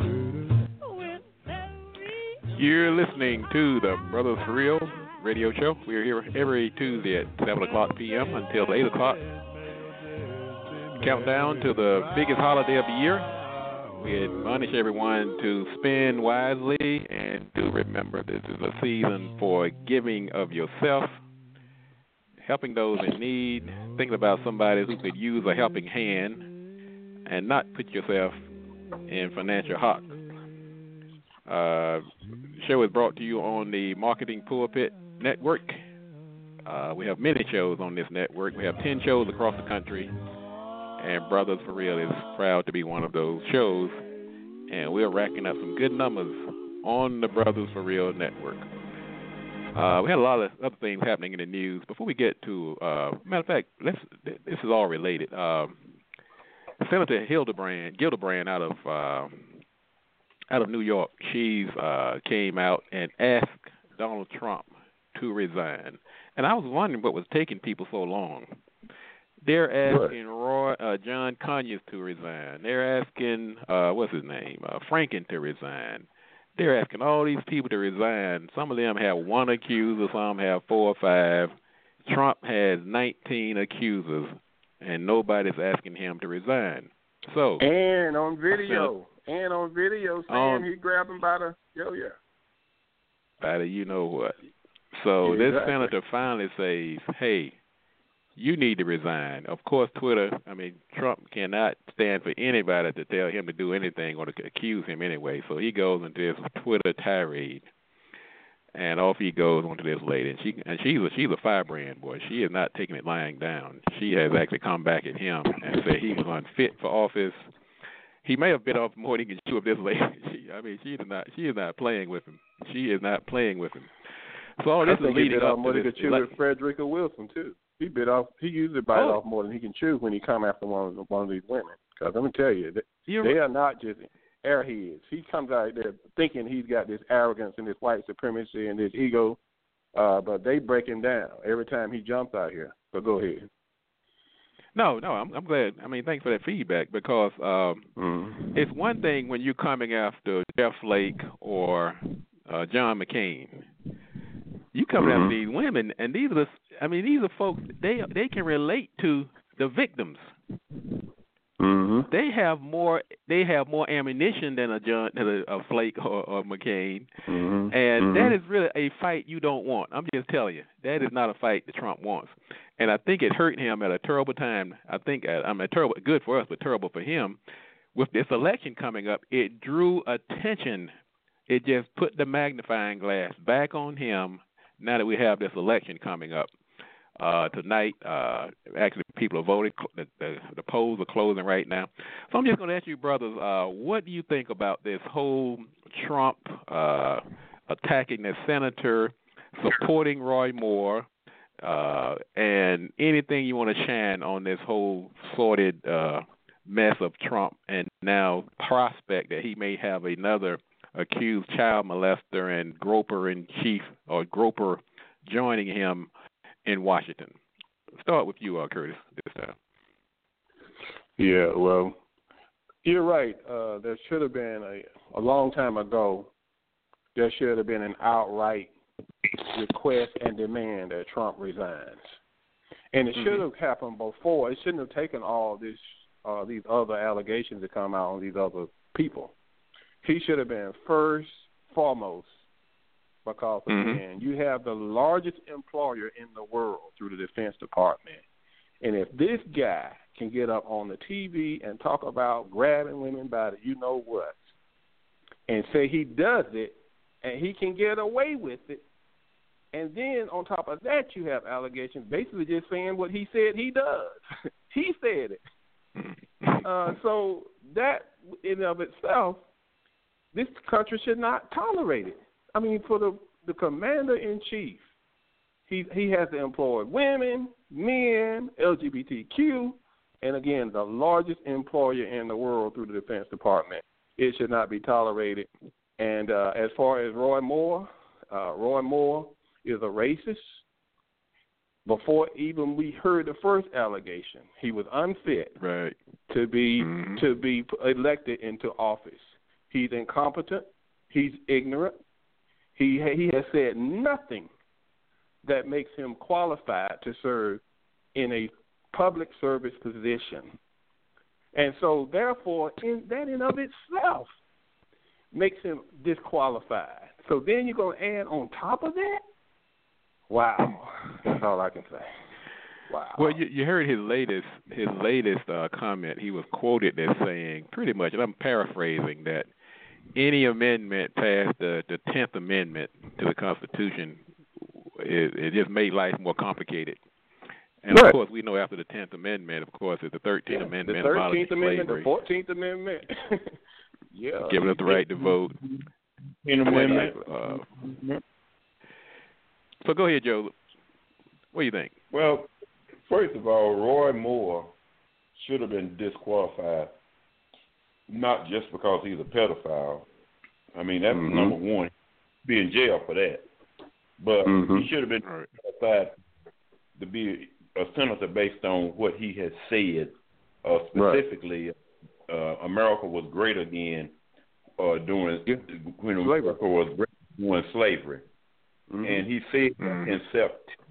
with every. You're listening to the Brothers for Real radio show. We're here every Tuesday at seven o'clock p.m. until eight o'clock. Countdown to the biggest holiday of the year. We admonish everyone to spend wisely and to remember this is a season for giving of yourself, helping those in need, thinking about somebody who could use a helping hand, and not put yourself in financial hock. Uh, the show is brought to you on the Marketing Pulpit Network. Uh, we have many shows on this network. We have ten shows across the country, and Brothers for Real is proud to be one of those shows. And we're racking up some good numbers on the Brothers for Real network. Uh, we had a lot of other things happening in the news. Before we get to, uh, matter of fact, let's, this is all related. Uh, Senator Hildebrand, Gildebrand out of uh, out of New York, she's uh, came out and asked Donald Trump to resign. And I was wondering what was taking people so long. They're asking Roy, uh, John Conyers to resign. They're asking, uh, what's his name, uh, Franken to resign. They're asking all these people to resign. Some of them have one accuser, some have four or five. Trump has nineteen accusers, and nobody's asking him to resign. So and on video, so, and on video saying um, he grabbed him by the yo yeah. By the you know what. So yeah, this exactly. senator finally says, "Hey, you need to resign." Of course, Twitter. I mean, Trump cannot stand for anybody to tell him to do anything or to accuse him anyway. So he goes into this Twitter tirade, and off he goes onto this lady. And she and she's a, she's a firebrand, boy. She is not taking it lying down. She has actually come back at him and said he was unfit for office. He may have bit off more than he can chew of this lady. She, I mean, she is not she is not playing with him. She is not playing with him. So all this I think is leading he bit up off more to than he this. could chew Like, with Frederica Wilson too. He bit off. He usually bites oh. off more than he can chew when he come after one of the, one of these women. Because let me tell you, they, You're they right. are not just airheads. He comes out there thinking he's got this arrogance and this white supremacy and this ego, uh, but they break him down every time he jumps out here. So go ahead. No, no, I'm, I'm glad. I mean, thanks for that feedback because um, mm. it's one thing when you're coming after Jeff Flake or uh, John McCain. You coming mm-hmm. after these women, and these are the, I mean, these are folks. They they can relate to the victims. Mm-hmm. They have more. They have more ammunition than a John, than a, a Flake or, or McCain, mm-hmm. and mm-hmm. that is really a fight you don't want. I'm just telling you, that is not a fight that Trump wants. And I think it hurt him at a terrible time. I think uh, I mean terrible, good for us, but terrible for him. With this election coming up, it drew attention. It just put the magnifying glass back on him. Now that we have this election coming up uh, tonight, uh, actually people are voting. The, the, the polls are closing right now. So I'm just going to ask you, brothers, uh, what do you think about this whole Trump uh, attacking the senator, supporting Roy Moore, uh, and anything you want to shine on this whole sordid uh, mess of Trump and now prospect that he may have another accused child molester and groper in chief or groper joining him in Washington? Start with you, uh, Curtis, this time. Yeah, well, you're right. Uh, there should have been a, a long time ago. There should have been an outright request and demand that Trump resigns, and it mm-hmm. should have happened before. It shouldn't have taken all this or these other allegations that come out on these other people. He should have been first, foremost, because, mm-hmm. again, you have the largest employer in the world through the Defense Department. And if this guy can get up on the T V and talk about grabbing women by the you-know-what and say he does it and he can get away with it, and then on top of that you have allegations basically just saying what he said he does. He said it. Uh, so that in and of itself, this country should not tolerate it. I mean, for the, the commander-in-chief, he he has to employ women, men, L G B T Q, and again, the largest employer in the world through the Defense Department. It should not be tolerated. And uh, as far as Roy Moore, uh, Roy Moore is a racist. Before even we heard the first allegation, he was unfit right. to be mm-hmm. to be elected into office. He's incompetent. He's ignorant. He he has said nothing that makes him qualified to serve in a public service position. And so, therefore, in, that in of itself makes him disqualified. So then you're going to add on top of that? Wow. That's all I can say. Wow. Well, you, you heard his latest his latest uh, comment. He was quoted as saying, pretty much, and I'm paraphrasing, that any amendment past the, the tenth Amendment to the Constitution, it, it just made life more complicated. And, right. of course, we know after the tenth Amendment, of course, it's the thirteenth yeah, Amendment. The thirteenth Amendment, slavery, the fourteenth Amendment. yeah. Giving us the right to vote. Amendment. Uh, so go ahead, Joe. What do you think? Well, first of all, Roy Moore should have been disqualified, not just because he's a pedophile. I mean, that's mm-hmm. number one. Be in jail for that. But mm-hmm. he should have been disqualified to be a senator based on what he has said. Uh, specifically, right. uh, America was great again uh, during yeah. when America was great during slavery. Mm-hmm. And he said mm-hmm. himself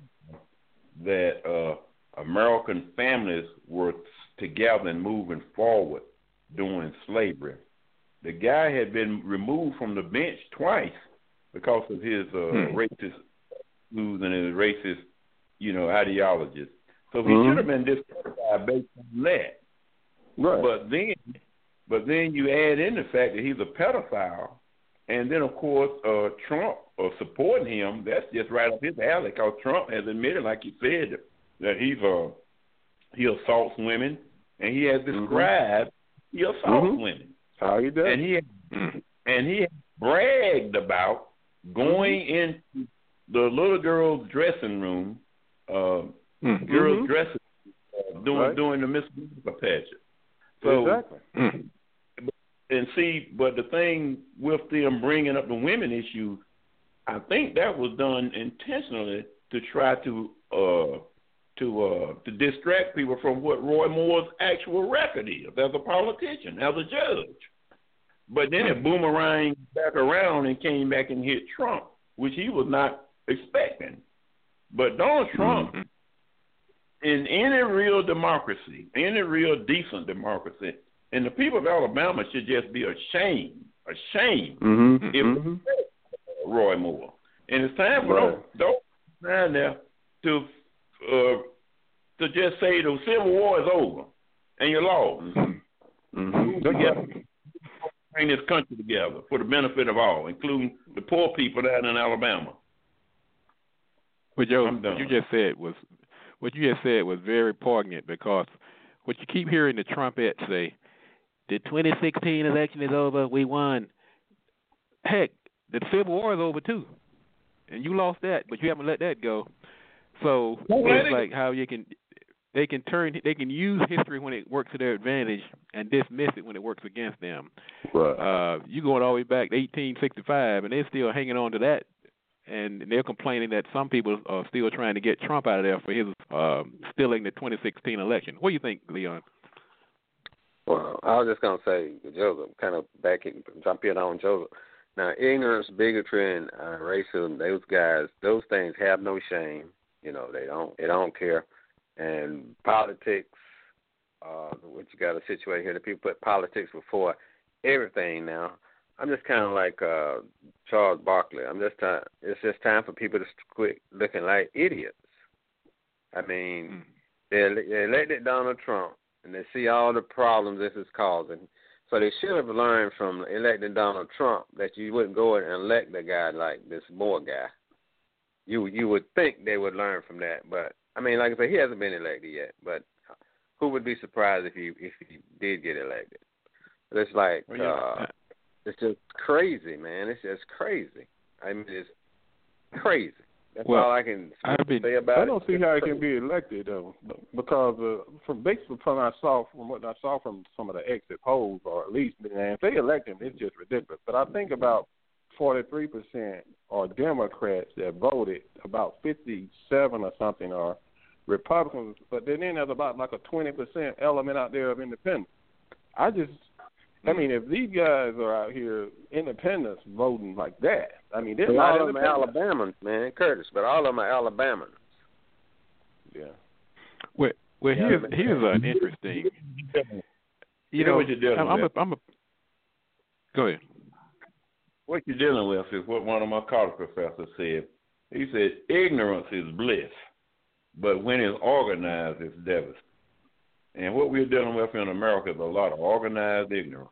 that uh, American families were together and moving forward during slavery. The guy had been removed from the bench twice because of his uh, mm-hmm. racist views and his racist, you know, ideologies. So he mm-hmm. should have been disqualified based on that. Right. But then, but then you add in the fact that he's a pedophile, and then of course uh, Trump uh, supporting him. That's just right up his alley because Trump has admitted, like you said, that he's uh, he assaults women, and he has described mm-hmm. he assaults mm-hmm. women. How he does, and he and he bragged about going mm-hmm. into the little girl's dressing room, uh, mm-hmm. girls' dressing uh, doing right. doing the Miss America pageant. So, exactly. And see, but the thing with them bringing up the women issue, I think that was done intentionally to try to uh, to uh, to distract people from what Roy Moore's actual record is as a politician, as a judge. But then it boomeranged back around and came back and hit Trump, which he was not expecting. But Donald Trump, mm-hmm. in any real democracy, any real decent democracy, and the people of Alabama should just be ashamed, ashamed mm-hmm. if mm-hmm. Roy Moore. And it's time for right. those down there to uh, to just say the Civil War is over and you're lost. Mm-hmm. Mm-hmm. Together, bring this country together for the benefit of all, including the poor people down in Alabama. But Joe, what you just said was what you just said was very poignant because what you keep hearing the trumpets say, the twenty sixteen election is over, we won. Heck, the Civil War is over too, and you lost that, but you haven't let that go. So well, it's like how you can they can turn they can use history when it works to their advantage and dismiss it when it works against them. Right. Uh, you going all the way back to eighteen sixty-five, and they're still hanging on to that. And they're complaining that some people are still trying to get Trump out of there for his uh, stealing the twenty sixteen election. What do you think, Leon? Well, I was just going to say, Joseph, kind of back in, jump in on Joseph. Now, ignorance, bigotry, and uh, racism, those guys, those things have no shame. You know, they don't, they don't care. And politics, uh, what you got a situation here that people put politics before everything now. I'm just kind of like uh, Charles Barkley. I'm just time, it's just time for people to quit looking like idiots. I mean, mm. they, they elected Donald Trump, and they see all the problems this is causing. So they should have learned from electing Donald Trump that you wouldn't go and elect a guy like this Moore guy. You you would think they would learn from that, but I mean, like I said, he hasn't been elected yet. But who would be surprised if he if he did get elected? It's like well, yeah. uh, it's just crazy, man. It's just crazy. I mean, it's crazy. That's well, all I can be, say about it. I don't see how he can be elected though, because uh, from based upon I saw from what I saw from some of the exit polls, or at least, man, if they elect him, it's just ridiculous. But I think about forty-three percent are Democrats that voted, about fifty-seven or something are Republicans, but then there's about like a twenty percent element out there of independents. I just, I mean, if these guys are out here independents voting like that, I mean, they're not all of them are Alabamans, man, Curtis, but all of them are Alabamans. Yeah. Well, well, yeah, here's here's an interesting. You know, what you're dealing I'm, with. I'm a, I'm a. Go ahead. What you're dealing with is what one of my college professors said. He said, ignorance is bliss, but when it's organized, it's devastating. And what we're dealing with in America is a lot of organized ignorance.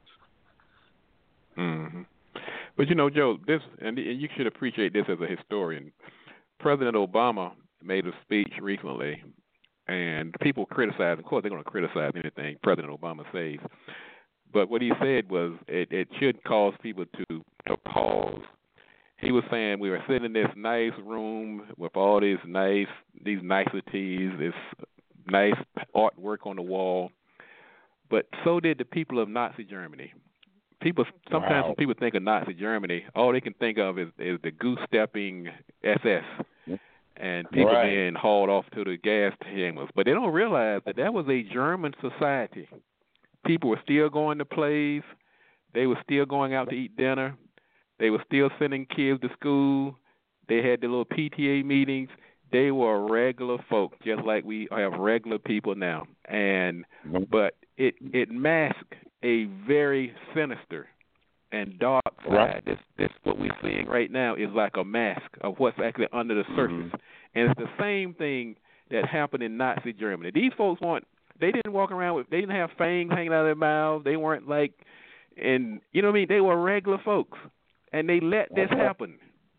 Mm-hmm. But, you know, Joe, this, and you should appreciate this as a historian. President Obama made a speech recently, and people criticize, of course they're going to criticize anything President Obama says. But what he said was it, it should cause people to, to pause. He was saying we were sitting in this nice room with all these nice these niceties, this nice artwork on the wall, but so did the people of Nazi Germany. People sometimes wow. when people think of Nazi Germany, all they can think of is, is the goose-stepping S S and people right. being hauled off to the gas chambers. But they don't realize that that was a German society. People were still going to plays. They were still going out to eat dinner. They were still sending kids to school. They had their little P T A meetings. They were regular folk, just like we have regular people now. And but it it masked a very sinister and dark side. Right. This this what we're seeing right now is like a mask of what's actually under the surface. Mm-hmm. And it's the same thing that happened in Nazi Germany. These folks want They didn't walk around with, they didn't have fangs hanging out of their mouths. They weren't like, and you know what I mean? They were regular folks, and they let this happen.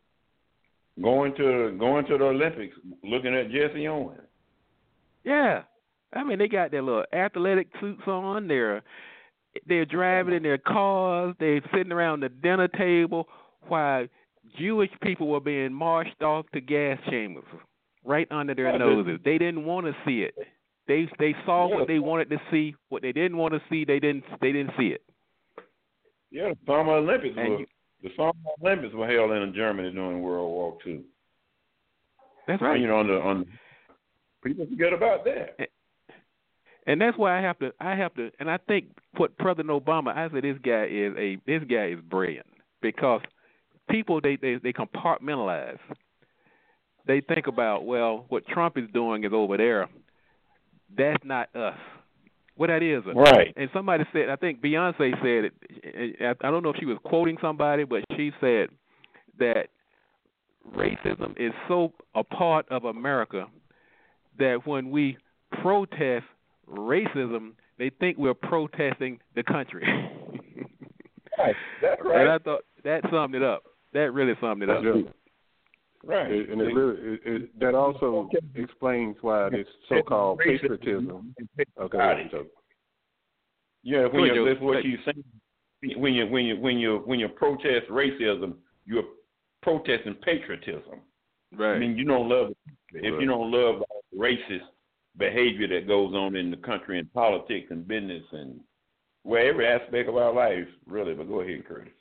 Going to going to the Olympics, looking at Jesse Owens. Yeah. I mean, they got their little athletic suits on. They're, they're driving in their cars. They're sitting around the dinner table while Jewish people were being marched off to gas chambers right under their noses. They didn't want to see it. They they saw yeah. what they wanted to see. What they didn't want to see, they didn't they didn't see it. Yeah, the Summer Olympics and were you, the Summer Olympics were held in Germany during World War Two. That's right. You know, on the on people forget about that. And, and that's why I have to I have to and I think what President Obama, I said this guy is a this guy is brilliant because people they, they, they compartmentalize. They think about, well, what Trump is doing is over there. That's not us. What that is. Right. And somebody said, I think Beyonce said it, I don't know if she was quoting somebody, but she said that racism is so a part of America that when we protest racism, they think we're protesting the country. Right. That's right. And I thought that summed it up. That really summed it up. Yeah. Right, and it really it, it, that also explains why this so-called patriotism. Okay, so. Yeah, when you, that's what you're saying. When you when you when you when you protest racism, you're protesting patriotism. Right. I mean, you don't love if you don't love racist behavior that goes on in the country and politics and business and well, every aspect of our life, really. But go ahead, Curtis.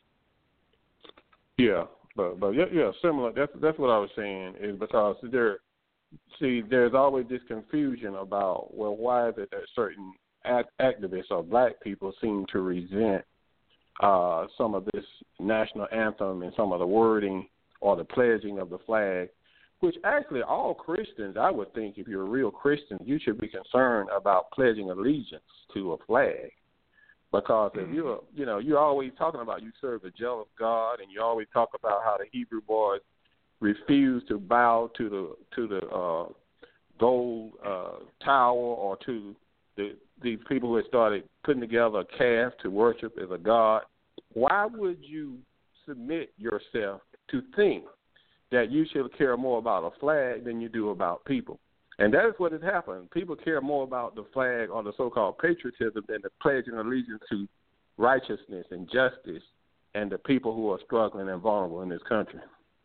Yeah. But but yeah, yeah, similar. That's that's what I was saying is because there, see, there's always this confusion about well, why is it that certain act, activists or black people seem to resent uh, some of this national anthem and some of the wording or the pledging of the flag, which actually all Christians, I would think, if you're a real Christian, you should be concerned about pledging allegiance to a flag. Because if you're, you know, you're always talking about you serve a jealous God, and you always talk about how the Hebrew boys refused to bow to the to the uh, gold uh, tower or to the these people who had started putting together a calf to worship as a god. Why would you submit yourself to think that you should care more about a flag than you do about people? And that is what has happened. People care more about the flag or the so-called patriotism than the pledging allegiance to righteousness and justice and the people who are struggling and vulnerable in this country.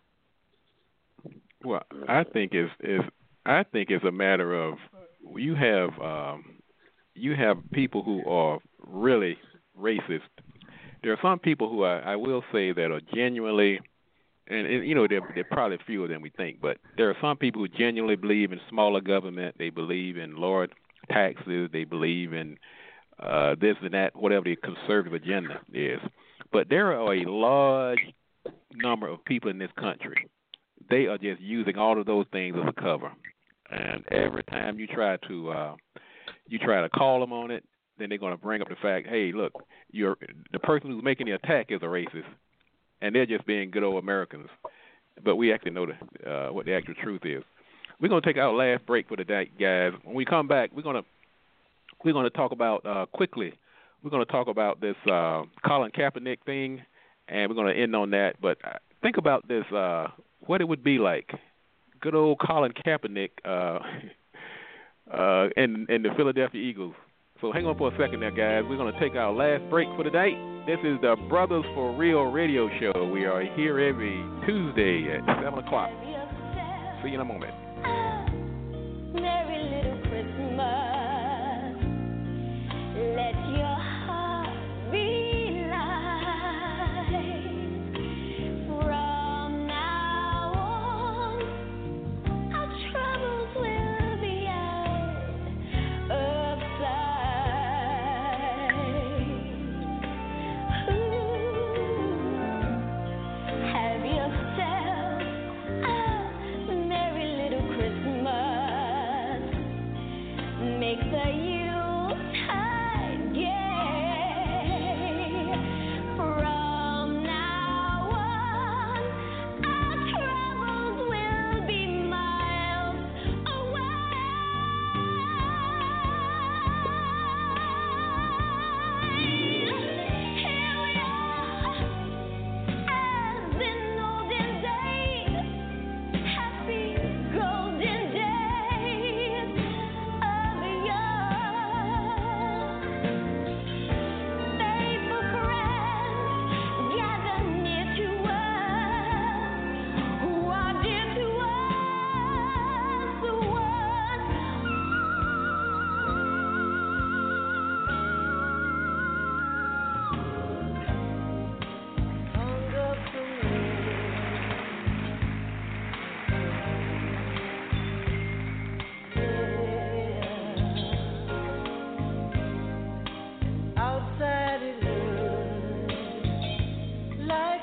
Well, I think it's, it's I think it's a matter of you have um, you have people who are really racist. There are some people who I, I will say that are genuinely, and, and you know, there there are probably fewer than we think, but there are some people who genuinely believe in smaller government. They believe in lower taxes. They believe in uh, this and that, whatever the conservative agenda is. But there are a large number of people in this country. They are just using all of those things as a cover. And every time you try to uh, you try to call them on it, then they're going to bring up the fact, hey, look, you're the person who's making the attack is a racist, and they're just being good old Americans. But we actually know the, uh, what the actual truth is. We're going to take our last break for the day, guys. When we come back, we're going to we're going to talk about uh, quickly. We're going to talk about this uh, Colin Kaepernick thing, and we're going to end on that. But think about this: uh, what it would be like. Good old Colin Kaepernick uh, uh, and, and the Philadelphia Eagles. So hang on for a second there, guys. We're going to take our last break for the day. This is the Brothers for Real radio show. We are here every Tuesday at seven o'clock. See you in a moment. Merry little Christmas. Let your heart be light. From now on, our troubles will be out of sight. Ooh, have yourself a merry little Christmas. Make the Yuletide gay. From now on, our troubles will be miles away. Here we are, as in olden days, happy golden days of yore. Faithful friends gather near to us, who are dear to us once. Song of outside it looks like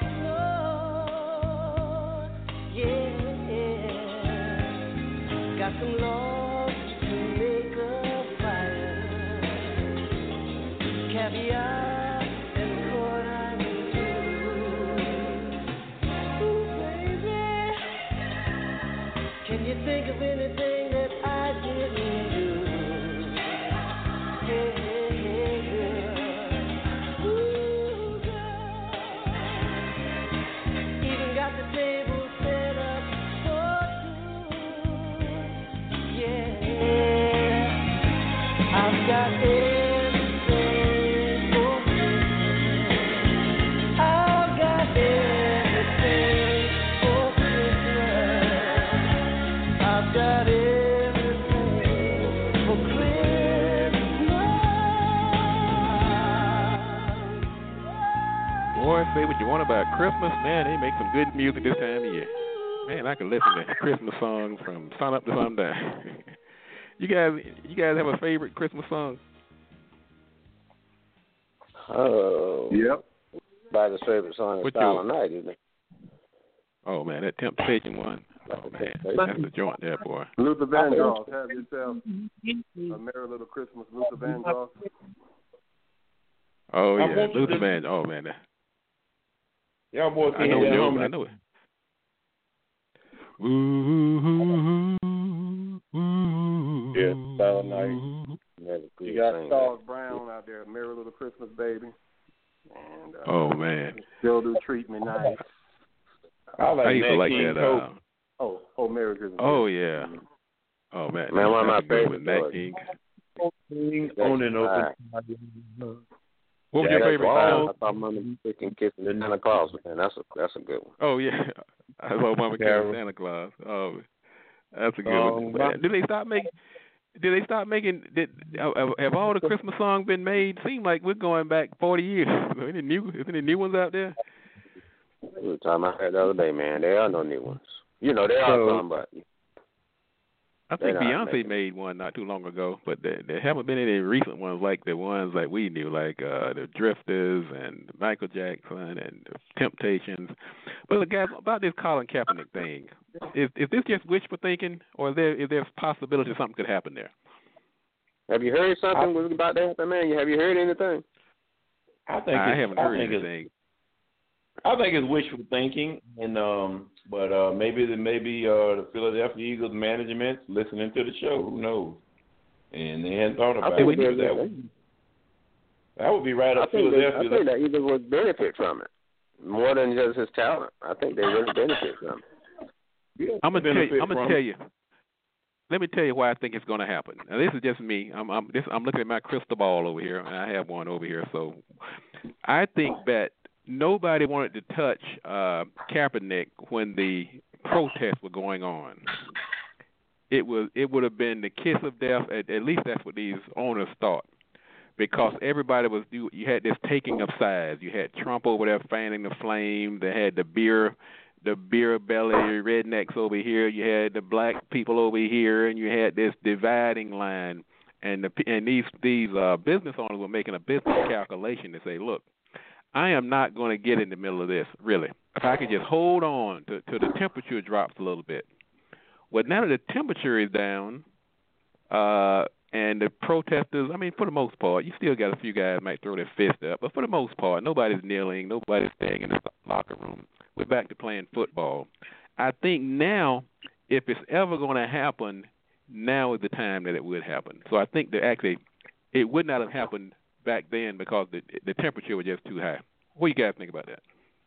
snow, yeah. Got some logs to make a fire, caviar and corn on the stew. Ooh, baby, can you think of anything that I didn't do? Hey, hey, hey, girl. Ooh, girl. Even got the table set up for two. Yeah, I've got everything for Christmas. I've got everything for Christmas. I've got everything for Christmas. Boy, say what you want about Christmas, man. They make some good music this time of year. Man, I can listen to Christmas songs from sun up to sundown. You guys, you guys have a favorite Christmas song? Oh. Yep. Everybody's favorite song is What's Silent yours? Night, isn't it? Oh man, that Temptation one. Oh man, that's the joint there, boy. Luther Vandross, have yourself a merry little Christmas, Luther Vandross. Oh yeah, Luther Vandross. Oh man, y'all boys I know it. I know it. Ooh, yeah, Silent Night. You got Charles Brown out there, merry little Christmas baby. And, uh, oh man, still do treat me nice. I, like I used to like that. Uh, oh, oh, merry Christmas. Oh yeah. Oh man, man, one of my favorite. Nat King. On and open. What was yeah, your favorite? Uh, I thought Mama Freaking Kissing the Santa Claus, man. That's a that's a good one. Oh yeah, I love Mama Kissing Santa Claus. Oh, that's a good um, one. Man, did they stop making? Did they stop making? Did have all the Christmas songs been made? Seem like we're going back forty years. Any new? Is any new ones out there? The time I heard the other day, man, there are no new ones. You know, there are some, but I think Beyonce made one not too long ago, but there, there haven't been any recent ones like the ones that we knew, like uh, the Drifters and Michael Jackson and the Temptations. But look, guys, about this Colin Kaepernick thing, is is this just wishful thinking, or is there is there a possibility something could happen there? Have you heard something was about to happen, man? Have you heard anything? I think I it's, haven't I heard think anything. I think it's wishful thinking, and um, but uh, maybe the maybe uh, the Philadelphia Eagles management listening to the show. Who knows? And they hadn't thought about I think it. that, that, would, that would be right I up think Philadelphia. That, I think that Eagles would benefit from it more than just his talent. I think they really benefit from it. Yeah, I'm gonna tell you. I'm gonna tell it. you. Let me tell you why I think it's going to happen. Now, this is just me. I'm I'm, this, I'm looking at my crystal ball over here, and I have one over here. So, I think that nobody wanted to touch uh, Kaepernick when the protests were going on. It was it would have been the kiss of death. At, at least that's what these owners thought, because everybody was you, you had this taking of sides. You had Trump over there fanning the flame. They had the beer. the beer belly rednecks over here, you had the black people over here, and you had this dividing line. And the and these these uh, business owners were making a business calculation to say, look, I am not going to get in the middle of this, really. If I could just hold on to, to the temperature drops a little bit. Well, now that the temperature is down, uh, and the protesters, I mean, for the most part, you still got a few guys might throw their fist up, but for the most part, nobody's kneeling, nobody's staying in the locker room. We're back to playing football. I think now, if it's ever going to happen, now is the time that it would happen. So I think that actually it would not have happened back then because the the temperature was just too high. What do you guys think about that?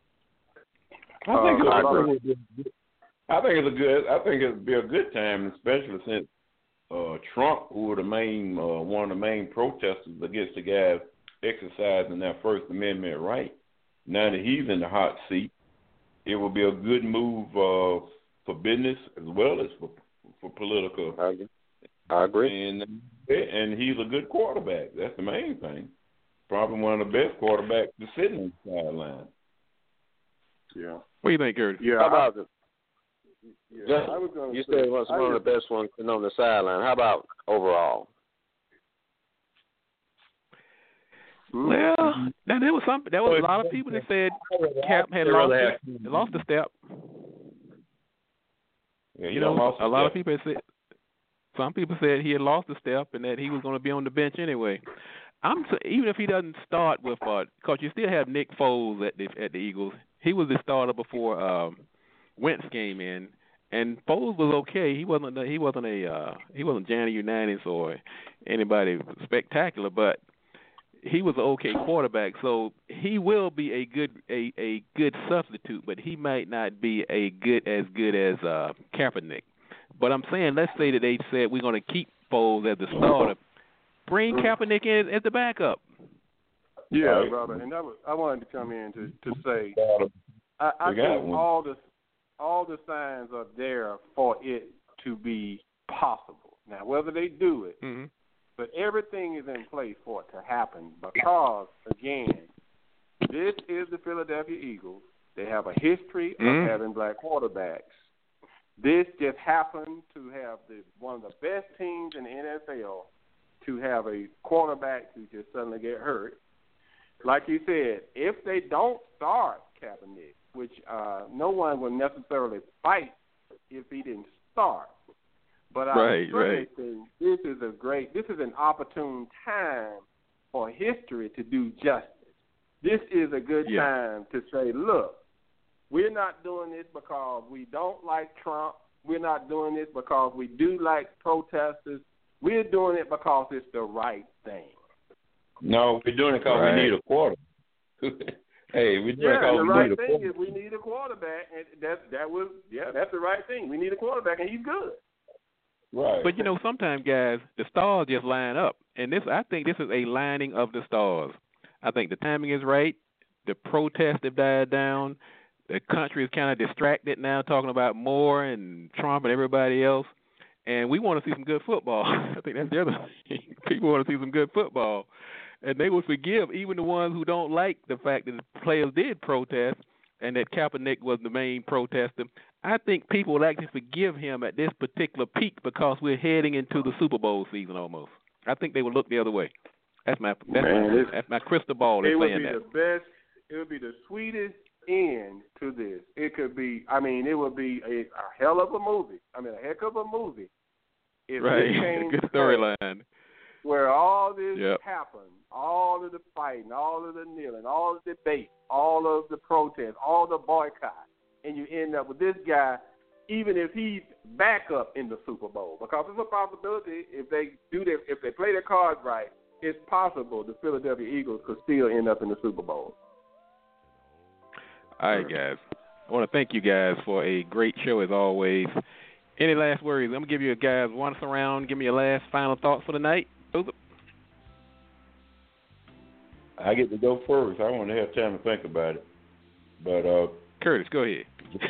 I think it's, uh, I think it's a good. I think it'd be a good time, especially since uh, Trump, who were the main uh, one of the main protesters against the guys exercising their First Amendment right. Now that he's in the hot seat, it would be a good move uh, for business as well as for for political. I agree. I agree. And and he's a good quarterback. That's the main thing. Probably one of the best quarterbacks to sit on the sideline. Yeah. What do you think, Curtis? Yeah. How about it? Yeah, I was gonna you say, said was one of the best ones sitting on the sideline. How about overall? Well, now there was some. There was a lot of people that said Cap had lost the, lost a step. Yeah, you know, a lot step. of people said. Some people said he had lost a step and that he was going to be on the bench anyway. I'm even if he doesn't start with, because uh, you still have Nick Foles at the at the Eagles. He was the starter before um, Wentz came in, and Foles was okay. He wasn't he wasn't a uh, he wasn't Johnny Unitas or anybody spectacular, but he was an okay quarterback. So he will be a good a, a good substitute, but he might not be a good as good as uh, Kaepernick. But I'm saying, let's say that they said we're going to keep Foles as the starter. Bring Kaepernick in as the backup. Yeah, right. brother. And that was, I wanted to come in to, to say, I, I think one. all the all the signs are there for it to be possible. Now, whether they do it, mm-hmm. but everything is in place for it to happen because, again, this is the Philadelphia Eagles. They have a history mm-hmm. of having black quarterbacks. This just happened to have the one of the best teams in the N F L to have a quarterback who just suddenly get hurt. Like you said, if they don't start Kaepernick, which uh, no one will necessarily fight if this is an opportune time for history to do justice. This is a good yeah. time to say, look, we're not doing this because we don't like Trump. We're not doing this because we do like protesters. We're doing it because it's the right thing. No, we're doing it because right. we need a quarter. Hey, we're doing yeah, it because the we right need a thing quarter. is we need a quarterback, and that that was yeah, that's the right thing. We need a quarterback, and he's good. Right. But you know, sometimes guys, the stars just line up, and this I think this is a lining of the stars. I think the timing is right. The protests have died down. The country is kind of distracted now, talking about Moore and Trump and everybody else. And we want to see some good football. I think that's the other thing. People want to see some good football. And they will forgive even the ones who don't like the fact that the players did protest and that Kaepernick was the main protester. I think people will actually forgive him at this particular peak because we're heading into the Super Bowl season almost. I think they will look the other way. That's my that's, Man, my, that's my crystal ball is saying that. It would be the best. It would be the sweetest end to this. It could be. I mean, it would be a, a hell of a movie. I mean, a heck of a movie. If right. It came Good storyline. Where all this yep. happened, all of the fighting, all of the kneeling, all of the debate, all of the protests, all the boycott, and you end up with this guy, even if he's back up in the Super Bowl, because it's a possibility if they do their, if they play their cards right, it's possible the Philadelphia Eagles could still end up in the Super Bowl. All right, guys. I want to thank you guys for a great show as always. Any last words? I'm going to give you guys once around. Give me your last final thoughts for the night. I get to go first. I want to have time to think about it. But uh, Curtis, go ahead.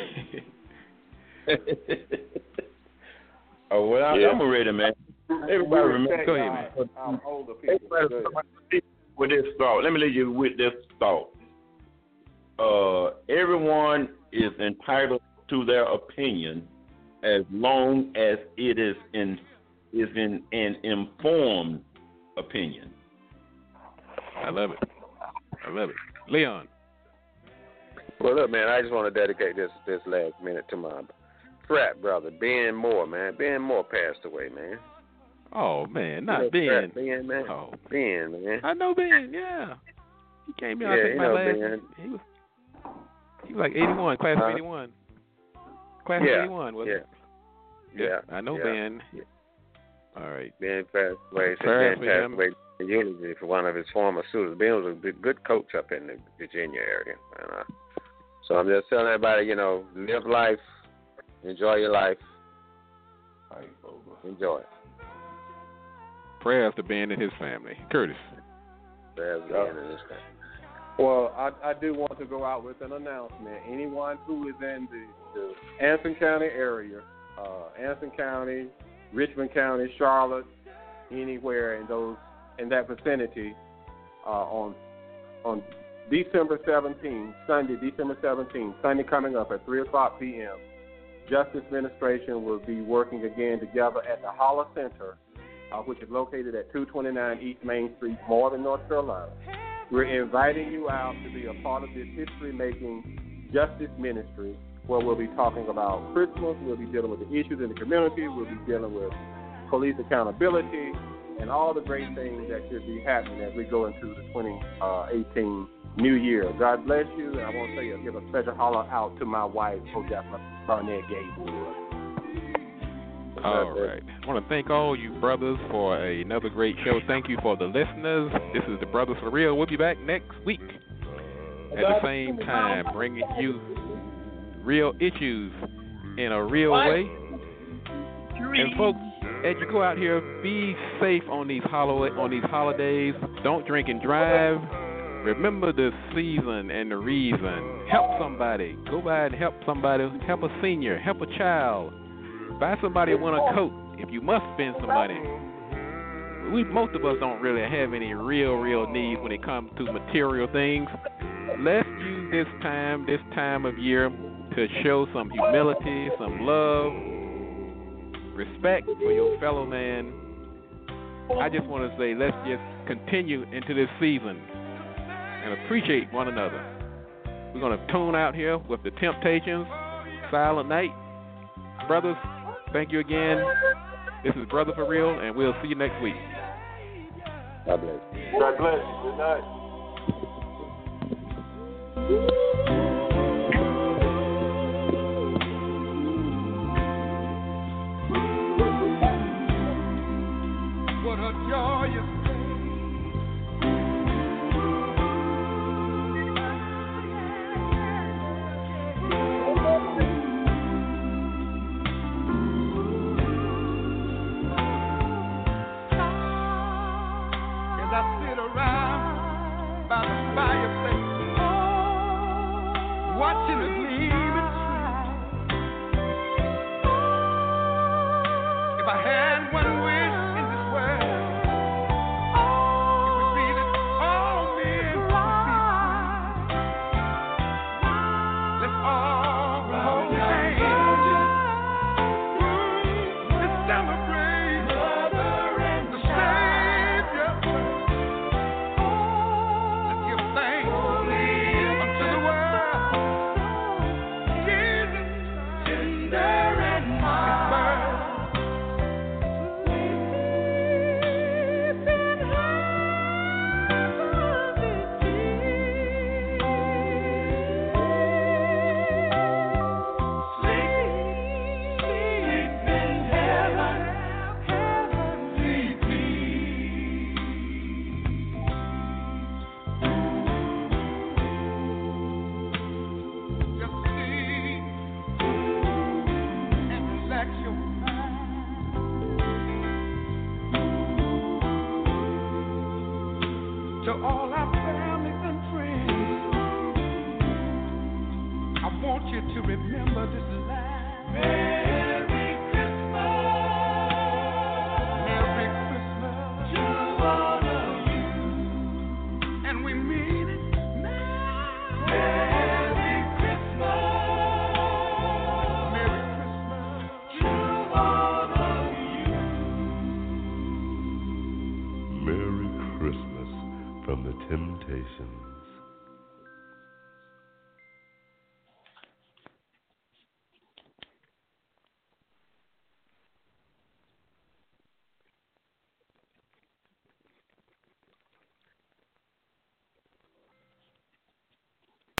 oh well, I, yeah. I'm ready, man. Everybody remember. Go ahead, man. I'm older people. Everybody with this thought. Let me leave you with this thought. Uh, everyone is entitled to their opinion as long as it is in is in an informed opinion. I love it. I love it. Leon. Well, look, man, I just want to dedicate this this last minute to my frat brother, Ben Moore, man. Ben Moore passed away, man. Oh, man, not you know, Ben. Ben, man. Oh. Ben, man. I know Ben, yeah. He came in, yeah, I think, you my know last Ben. He was, he was like eighty-one, class huh? of eighty-one. Class yeah. of eighty-one, wasn't yeah. it? Yeah. I know yeah. Ben. Yeah. All right. Ben passed away. So Prayers Ben for passed him. away in eulogy for one of his former students. Ben was a good, good coach up in the Virginia area. And, uh, so I'm just telling everybody, you know, live life, enjoy your life, enjoy it. Prayers to Ben and his family. Curtis. Prayers to Ben and his family. Well, I, I do want to go out with an announcement. Anyone who is in the, the Anson County area, uh, Anson County, Richmond County, Charlotte, anywhere in those in that vicinity, uh, on on December seventeenth, Sunday, December seventeenth, Sunday coming up at three o'clock p.m., Justice Administration will be working again together at the Holler Center, uh, which is located at two twenty-nine East Main Street, Marvin, North Carolina. We're inviting you out to be a part of this history-making justice ministry where we'll be talking about Christmas, we'll be dealing with the issues in the community, we'll be dealing with police accountability, and all the great things that should be happening as we go into the twenty eighteen new year. God bless you, and I want to say, uh, give a special holler out to my wife, Odessa Barnett Gatewood. All right. I want to thank all you brothers for another great show. Thank you for the listeners. This is the Brothers for Real. We'll be back next week at the same time, bringing you real issues in a real way. And folks, as you go out here, be safe on these holiday on these holidays. Don't drink and drive. Remember the season and the reason. Help somebody. Go by and help somebody. Help a senior. Help a child. Buy somebody one a coat if you must spend some money. We most of us don't really have any real, real needs when it comes to material things. Let's use this time, this time of year, to show some humility, some love, respect for your fellow man. I just want to say, let's just continue into this season and appreciate one another. We're going to tune out here with the Temptations, Silent Night. Brothers, thank you again. This is Brother for Real, and we'll see you next week. God bless. God bless you. Good night. What a joyous watching a gleaming tree. If I had one wish in this world, it would be that all men would be free. Let's all hold hands and celebrate the Savior. Let's give thanks unto the world. To all our families and friends, I want you to remember this line. Merry Christmas. Merry Christmas to all of you. And we mean it. Merry Christmas. Merry Christmas to all of you. Merry Christmas from the Temptations.